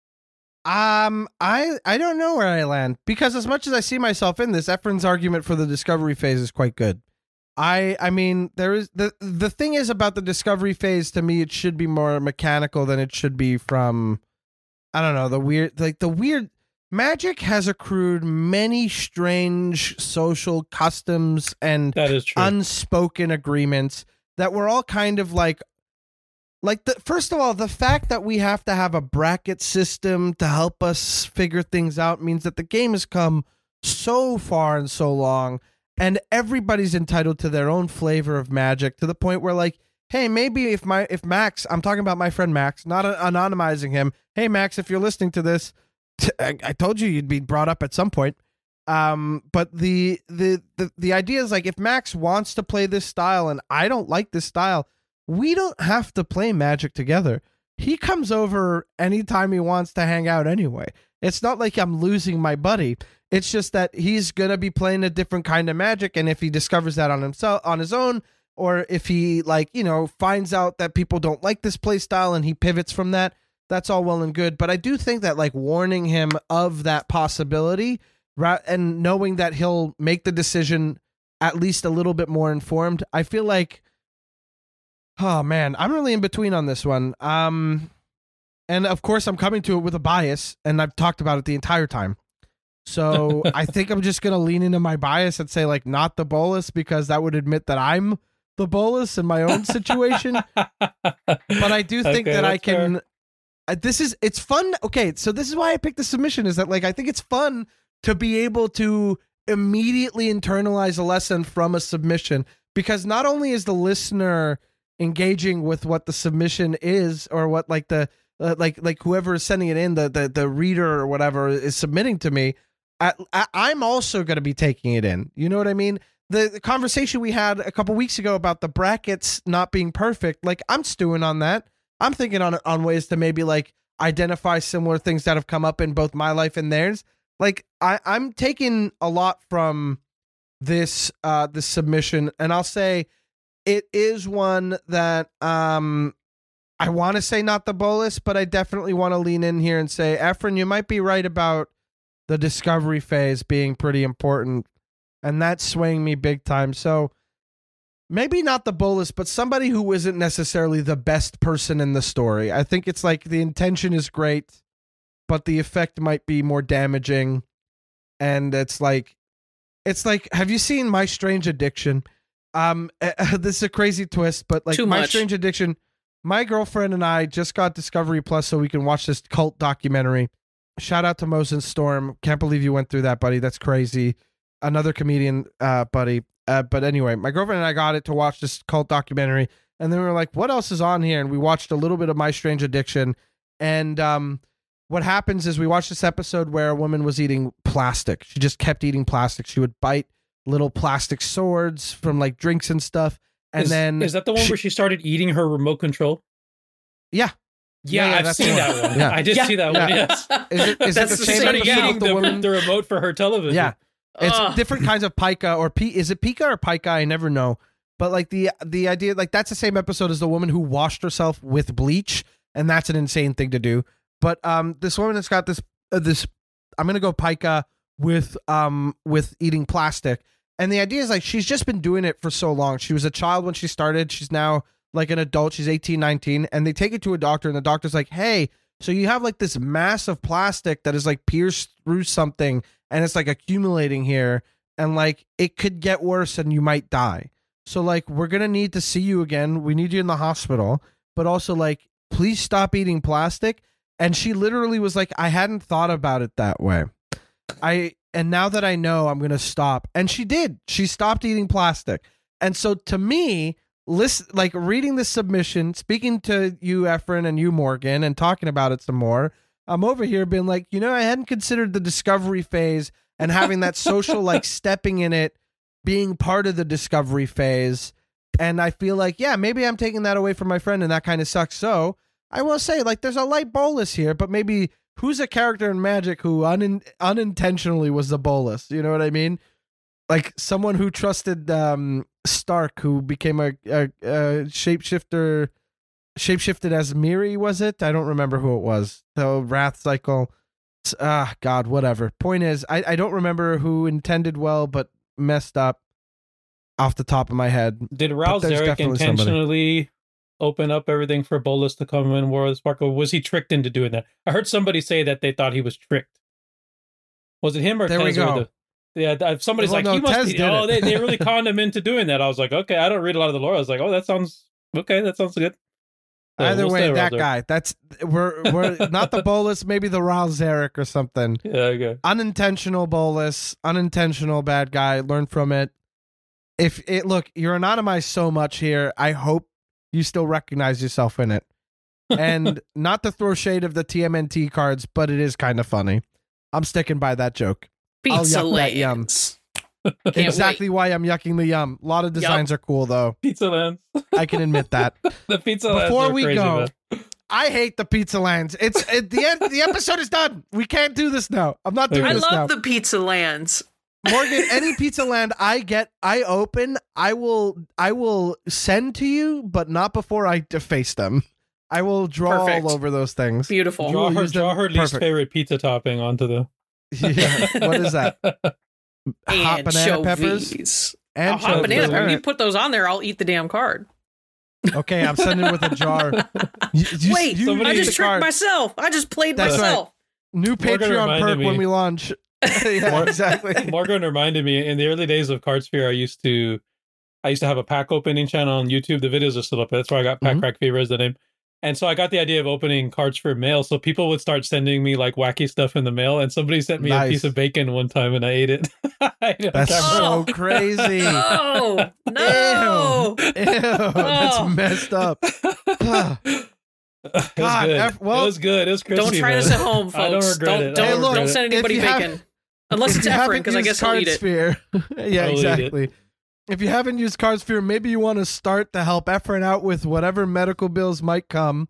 Um, I I don't know where I land because as much as I see myself in this, Efren's argument for the discovery phase is quite good. I I mean, there is the the thing is about the discovery phase. To me, it should be more mechanical than it should be from. I don't know the weird like the weird Magic has accrued many strange social customs and
That is true.
unspoken agreements that were all kind of like like the first of all, the fact that we have to have a bracket system to help us figure things out means that the game has come so far and so long, and everybody's entitled to their own flavor of Magic, to the point where like, hey, maybe if my if Max, I'm talking about my friend Max, not uh, anonymizing him. Hey Max, if you're listening to this, I, I told you you'd be brought up at some point. Um, but the, the the the idea is like, if Max wants to play this style and I don't like this style, we don't have to play Magic together. he comes over anytime he wants to hang out anyway. It's not like I'm losing my buddy. It's just that he's going to be playing a different kind of Magic. And if he discovers that on himself, on his own, or if he like, you know, finds out that people don't like this play style and he pivots from that, that's all well and good. But I do think that like warning him of that possibility and knowing that he'll make the decision at least a little bit more informed. I feel like, oh man, I'm really in between on this one. Um, and of course I'm coming to it with a bias, and I've talked about it the entire time. So I think I'm just going to lean into my bias and say like not the Bolas, because that would admit that I'm the Bolas in my own situation. But I do think okay, that I can, uh, this is, it's fun. Okay. So this is why I picked the submission, is that like, I think it's fun to be able to immediately internalize a lesson from a submission, because not only is the listener engaging with what the submission is, or what like the, uh, like, like whoever is sending it in, the, the, the reader or whatever is submitting to me, I, I, I'm also going to be taking it in. You know what I mean? The, the conversation we had a couple weeks ago about the brackets not being perfect, like I'm stewing on that. I'm thinking on on ways to maybe like identify similar things that have come up in both my life and theirs. Like I, I'm taking a lot from this uh, this submission, and I'll say it is one that um, I want to say not the Bolas, but I definitely want to lean in here and say, Efren, you might be right about the discovery phase being pretty important, and that's swaying me big time. So maybe not the Bolas, but somebody who isn't necessarily the best person in the story. I think it's like the intention is great, but the effect might be more damaging. And it's like, it's like, have you seen My Strange Addiction? Um, uh, this is a crazy twist, but like
Too
My
much.
Strange Addiction, my girlfriend and I just got Discovery Plus so we can watch this cult documentary. Shout out to Mosen Storm. Can't believe you went through that, buddy. That's crazy. Another comedian, uh, buddy. Uh, but anyway, my girlfriend and I got it to watch this cult documentary, and then we were like, what else is on here? And we watched a little bit of My Strange Addiction. And um, what happens is we watched this episode where a woman was eating plastic. She just kept eating plastic. She would bite little plastic swords from like drinks and stuff. And
is,
then
is that the one she, where she started eating her remote control?
Yeah.
Yeah,
yeah, yeah
I've seen that one. Yeah. I did
yeah.
see that
yeah.
one, yes.
Is it, is it the same episode
eating
of the,
the,
woman?
the remote for her television?
Yeah. It's
Ugh.
different kinds of pica, or P. Is it pica or pica? I never know. But like the the idea, like that's the same episode as the woman who washed herself with bleach, and that's an insane thing to do. But um, this woman has got this uh, this. I'm gonna go pica with um with eating plastic, and the idea is like she's just been doing it for so long. She was a child when she started. She's now like an adult. She's eighteen, nineteen, and they take it to a doctor, and the doctor's like, "Hey, so you have like this mass of plastic that is like pierced through something, and it's like accumulating here, and like it could get worse and you might die. So like we're going to need to see you again. We need you in the hospital, but also like please stop eating plastic." And she literally was like, "I hadn't thought about it that way. I and now that I know, I'm going to stop." And she did. She stopped eating plastic. And so to me, listen, like reading the submission, speaking to you, Efren, and you, Morgan, and talking about it some more, I'm over here being like, you know, I hadn't considered the discovery phase and having that social, like stepping in it, being part of the discovery phase. And I feel like, yeah, maybe I'm taking that away from my friend, and that kind of sucks. So I will say, like, there's a light Bolas here, but maybe who's a character in Magic who un- unintentionally was the Bolas? You know what I mean? Like someone who trusted um, Stark, who became a, a, a shapeshifter, shapeshifted as Miri, was it? I don't remember who it was. The Wrath Cycle. Ah, God, whatever. Point is, I, I don't remember who intended well but messed up off the top of my head.
Did Ral Zarek intentionally somebody. open up everything for Bolas to come in War of the Spark, or was he tricked into doing that? I heard somebody say that they thought he was tricked. Was it him or
there
Tez?
we go.
The, yeah, somebody's
well,
like,
no,
he must
Tez
be, oh, they, they really conned him into doing that. I was like, okay, I don't read a lot of the lore. I was like, oh, that sounds, okay, that sounds good. So
Either
we'll
way, that guy, that's, we're, we're not the Bolas, maybe the Ral Zarek or something.
Yeah, okay.
Unintentional Bolas, unintentional bad guy, learn from it. If it, look, you're anonymized so much here, I hope you still recognize yourself in it. And not to throw shade of the T M N T cards, but it is kind of funny. I'm sticking by that joke.
Pizza
I'll yuck that yum. Exactly
wait.
why I'm yucking the yum. A lot of designs
Yep.
are cool, though.
Pizza Lands.
I can admit that.
The Pizza
Before
Lands are
we
crazy,
go,
man.
I hate the pizza lands. It's at the end. The episode is done. We can't do this now. I'm not doing
I
this
love
now.
the pizza lands.
Morgan, any pizza land I get, I open, I will, I will send to you, but not before I deface them. I will draw
Perfect.
all over those things.
Beautiful.
Draw
We'll
her,
use them-
draw her least
perfect.
favorite pizza topping onto the.
Yeah. What is that? Hot banana peppers
Anchovies.
and
A hot
chocolate.
banana
peppers.
pepper.
All
You
right.
put those on there, I'll eat the damn card.
Okay, I'm sending with a jar. You- you-
Wait,
you
somebody-
I
eat
just
the
tricked
card.
myself. I just played
That's right.
myself.
New
Morgan
Patreon
reminded
perk
me.
when we launch. Yeah,
Mor-
exactly.
Morgan reminded me in the early days of Cardsphere, I used to, I used to have a pack opening channel on YouTube. The videos are still up. That's where I got Pack
Mhm.
Crack Fever as the name. And so I got the idea of opening Cardsphere mail. So people would start sending me like wacky stuff in the mail. And somebody sent me
Nice.
a piece of bacon one time and I ate it. I ate it on
That's
camera.
so
Oh.
crazy.
No, no.
Ew, that's
Oh.
messed up.
It was
God,
good.
F- well,
it was good. It was crispy.
Don't try
man.
this at home, folks.
I don't regret it.
Don't,
I
don't,
don't
don't
regret
send
it.
anybody
If you have-
bacon. Unless
If
it's
you
Efren,
haven't
because I
used
guess he'll eat it.
Cardsphere- yeah,
I'll eat it.
exactly. If you haven't used Cardsphere, maybe you want to start to help Efren out with whatever medical bills might come.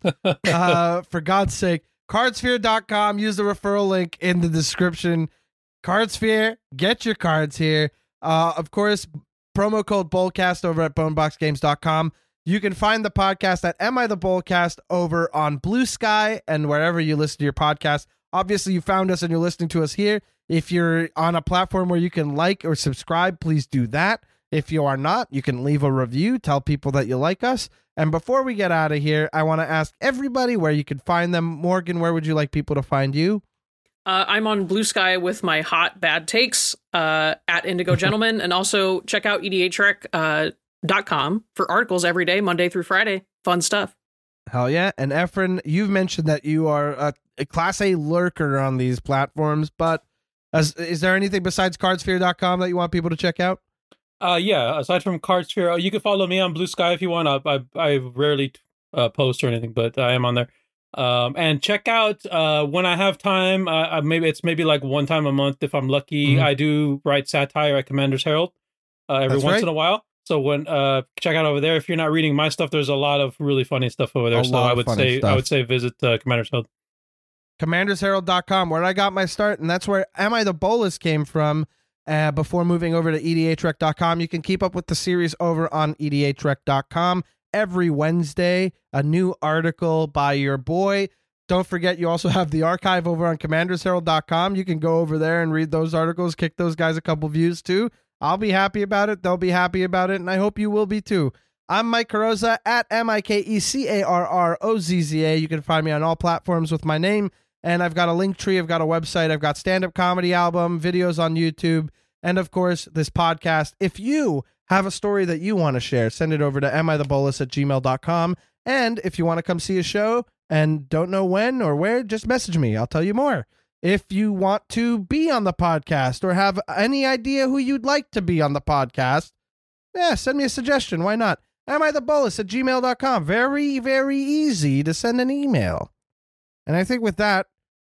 uh, for God's sake, cardsphere dot com. Use the referral link in the description. Cardsphere, get your cards here. Uh, of course, promo code Bowlcast over at bonebox games dot com. You can find the podcast at Am I the Bowlcast over on Blue Sky and wherever you listen to your podcast. Obviously, you found us and you're listening to us here. If you're on a platform where you can like or subscribe, please do that. If you are not, you can leave a review, tell people that you like us. And before we get out of here, I want to ask everybody where you can find them. Morgan, where would you like people to find you?
Uh, I'm on Blue Sky with my hot bad takes uh, at Indigo Gentleman, and also check out E D H rec dot com for articles every day, Monday through Friday. Fun stuff.
Hell yeah. And Efren, you've mentioned that you are a, a Class A lurker on these platforms, but as, is there anything besides cardsphere dot com that you want people to check out?
Uh, yeah. Aside from Cardsphere, uh, you can follow me on Blue Sky if you want. I I, I rarely uh, post or anything, but I am on there. Um, and check out uh, when I have time. Uh, uh, maybe it's maybe like one time a month if I'm lucky.
Mhm.
I do write satire at Commander's Herald uh, every
That's
once
right.
in a while. So when uh, check out over there. If you're not reading my stuff, there's a lot of really funny stuff over there.
A
so
lot
I
of
would
funny
say
stuff.
I would say visit uh, Commander's Herald.
commanders herald dot com, where I got my start, and that's where Am I the Bolus came from uh, before moving over to E D H rec dot com. You can keep up with the series over on E D H rec dot com. Every Wednesday, a new article by your boy. Don't forget, you also have the archive over on commanders herald dot com. You can go over there and read those articles, kick those guys a couple views too. I'll be happy about it. They'll be happy about it, and I hope you will be too. I'm Mike Carrozza at M I K E C A R R O Z Z A. You can find me on all platforms with my name, and I've got a link tree. I've got a website. I've got stand-up comedy album, videos on YouTube, and of course, this podcast. If you have a story that you want to share, send it over to am I the bolus at gmail dot com. And if you want to come see a show and don't know when or where, just message me. I'll tell you more. If you want to be on the podcast or have any idea who you'd like to be on the podcast, yeah, send me a suggestion. Why not? am I the bolus at gmail dot com. Very, very easy to send an email. And I think with that,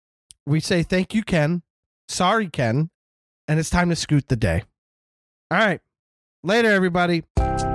we say thank you, Ken. Sorry, Ken. And it's time to scoot the day. All right. Later, everybody.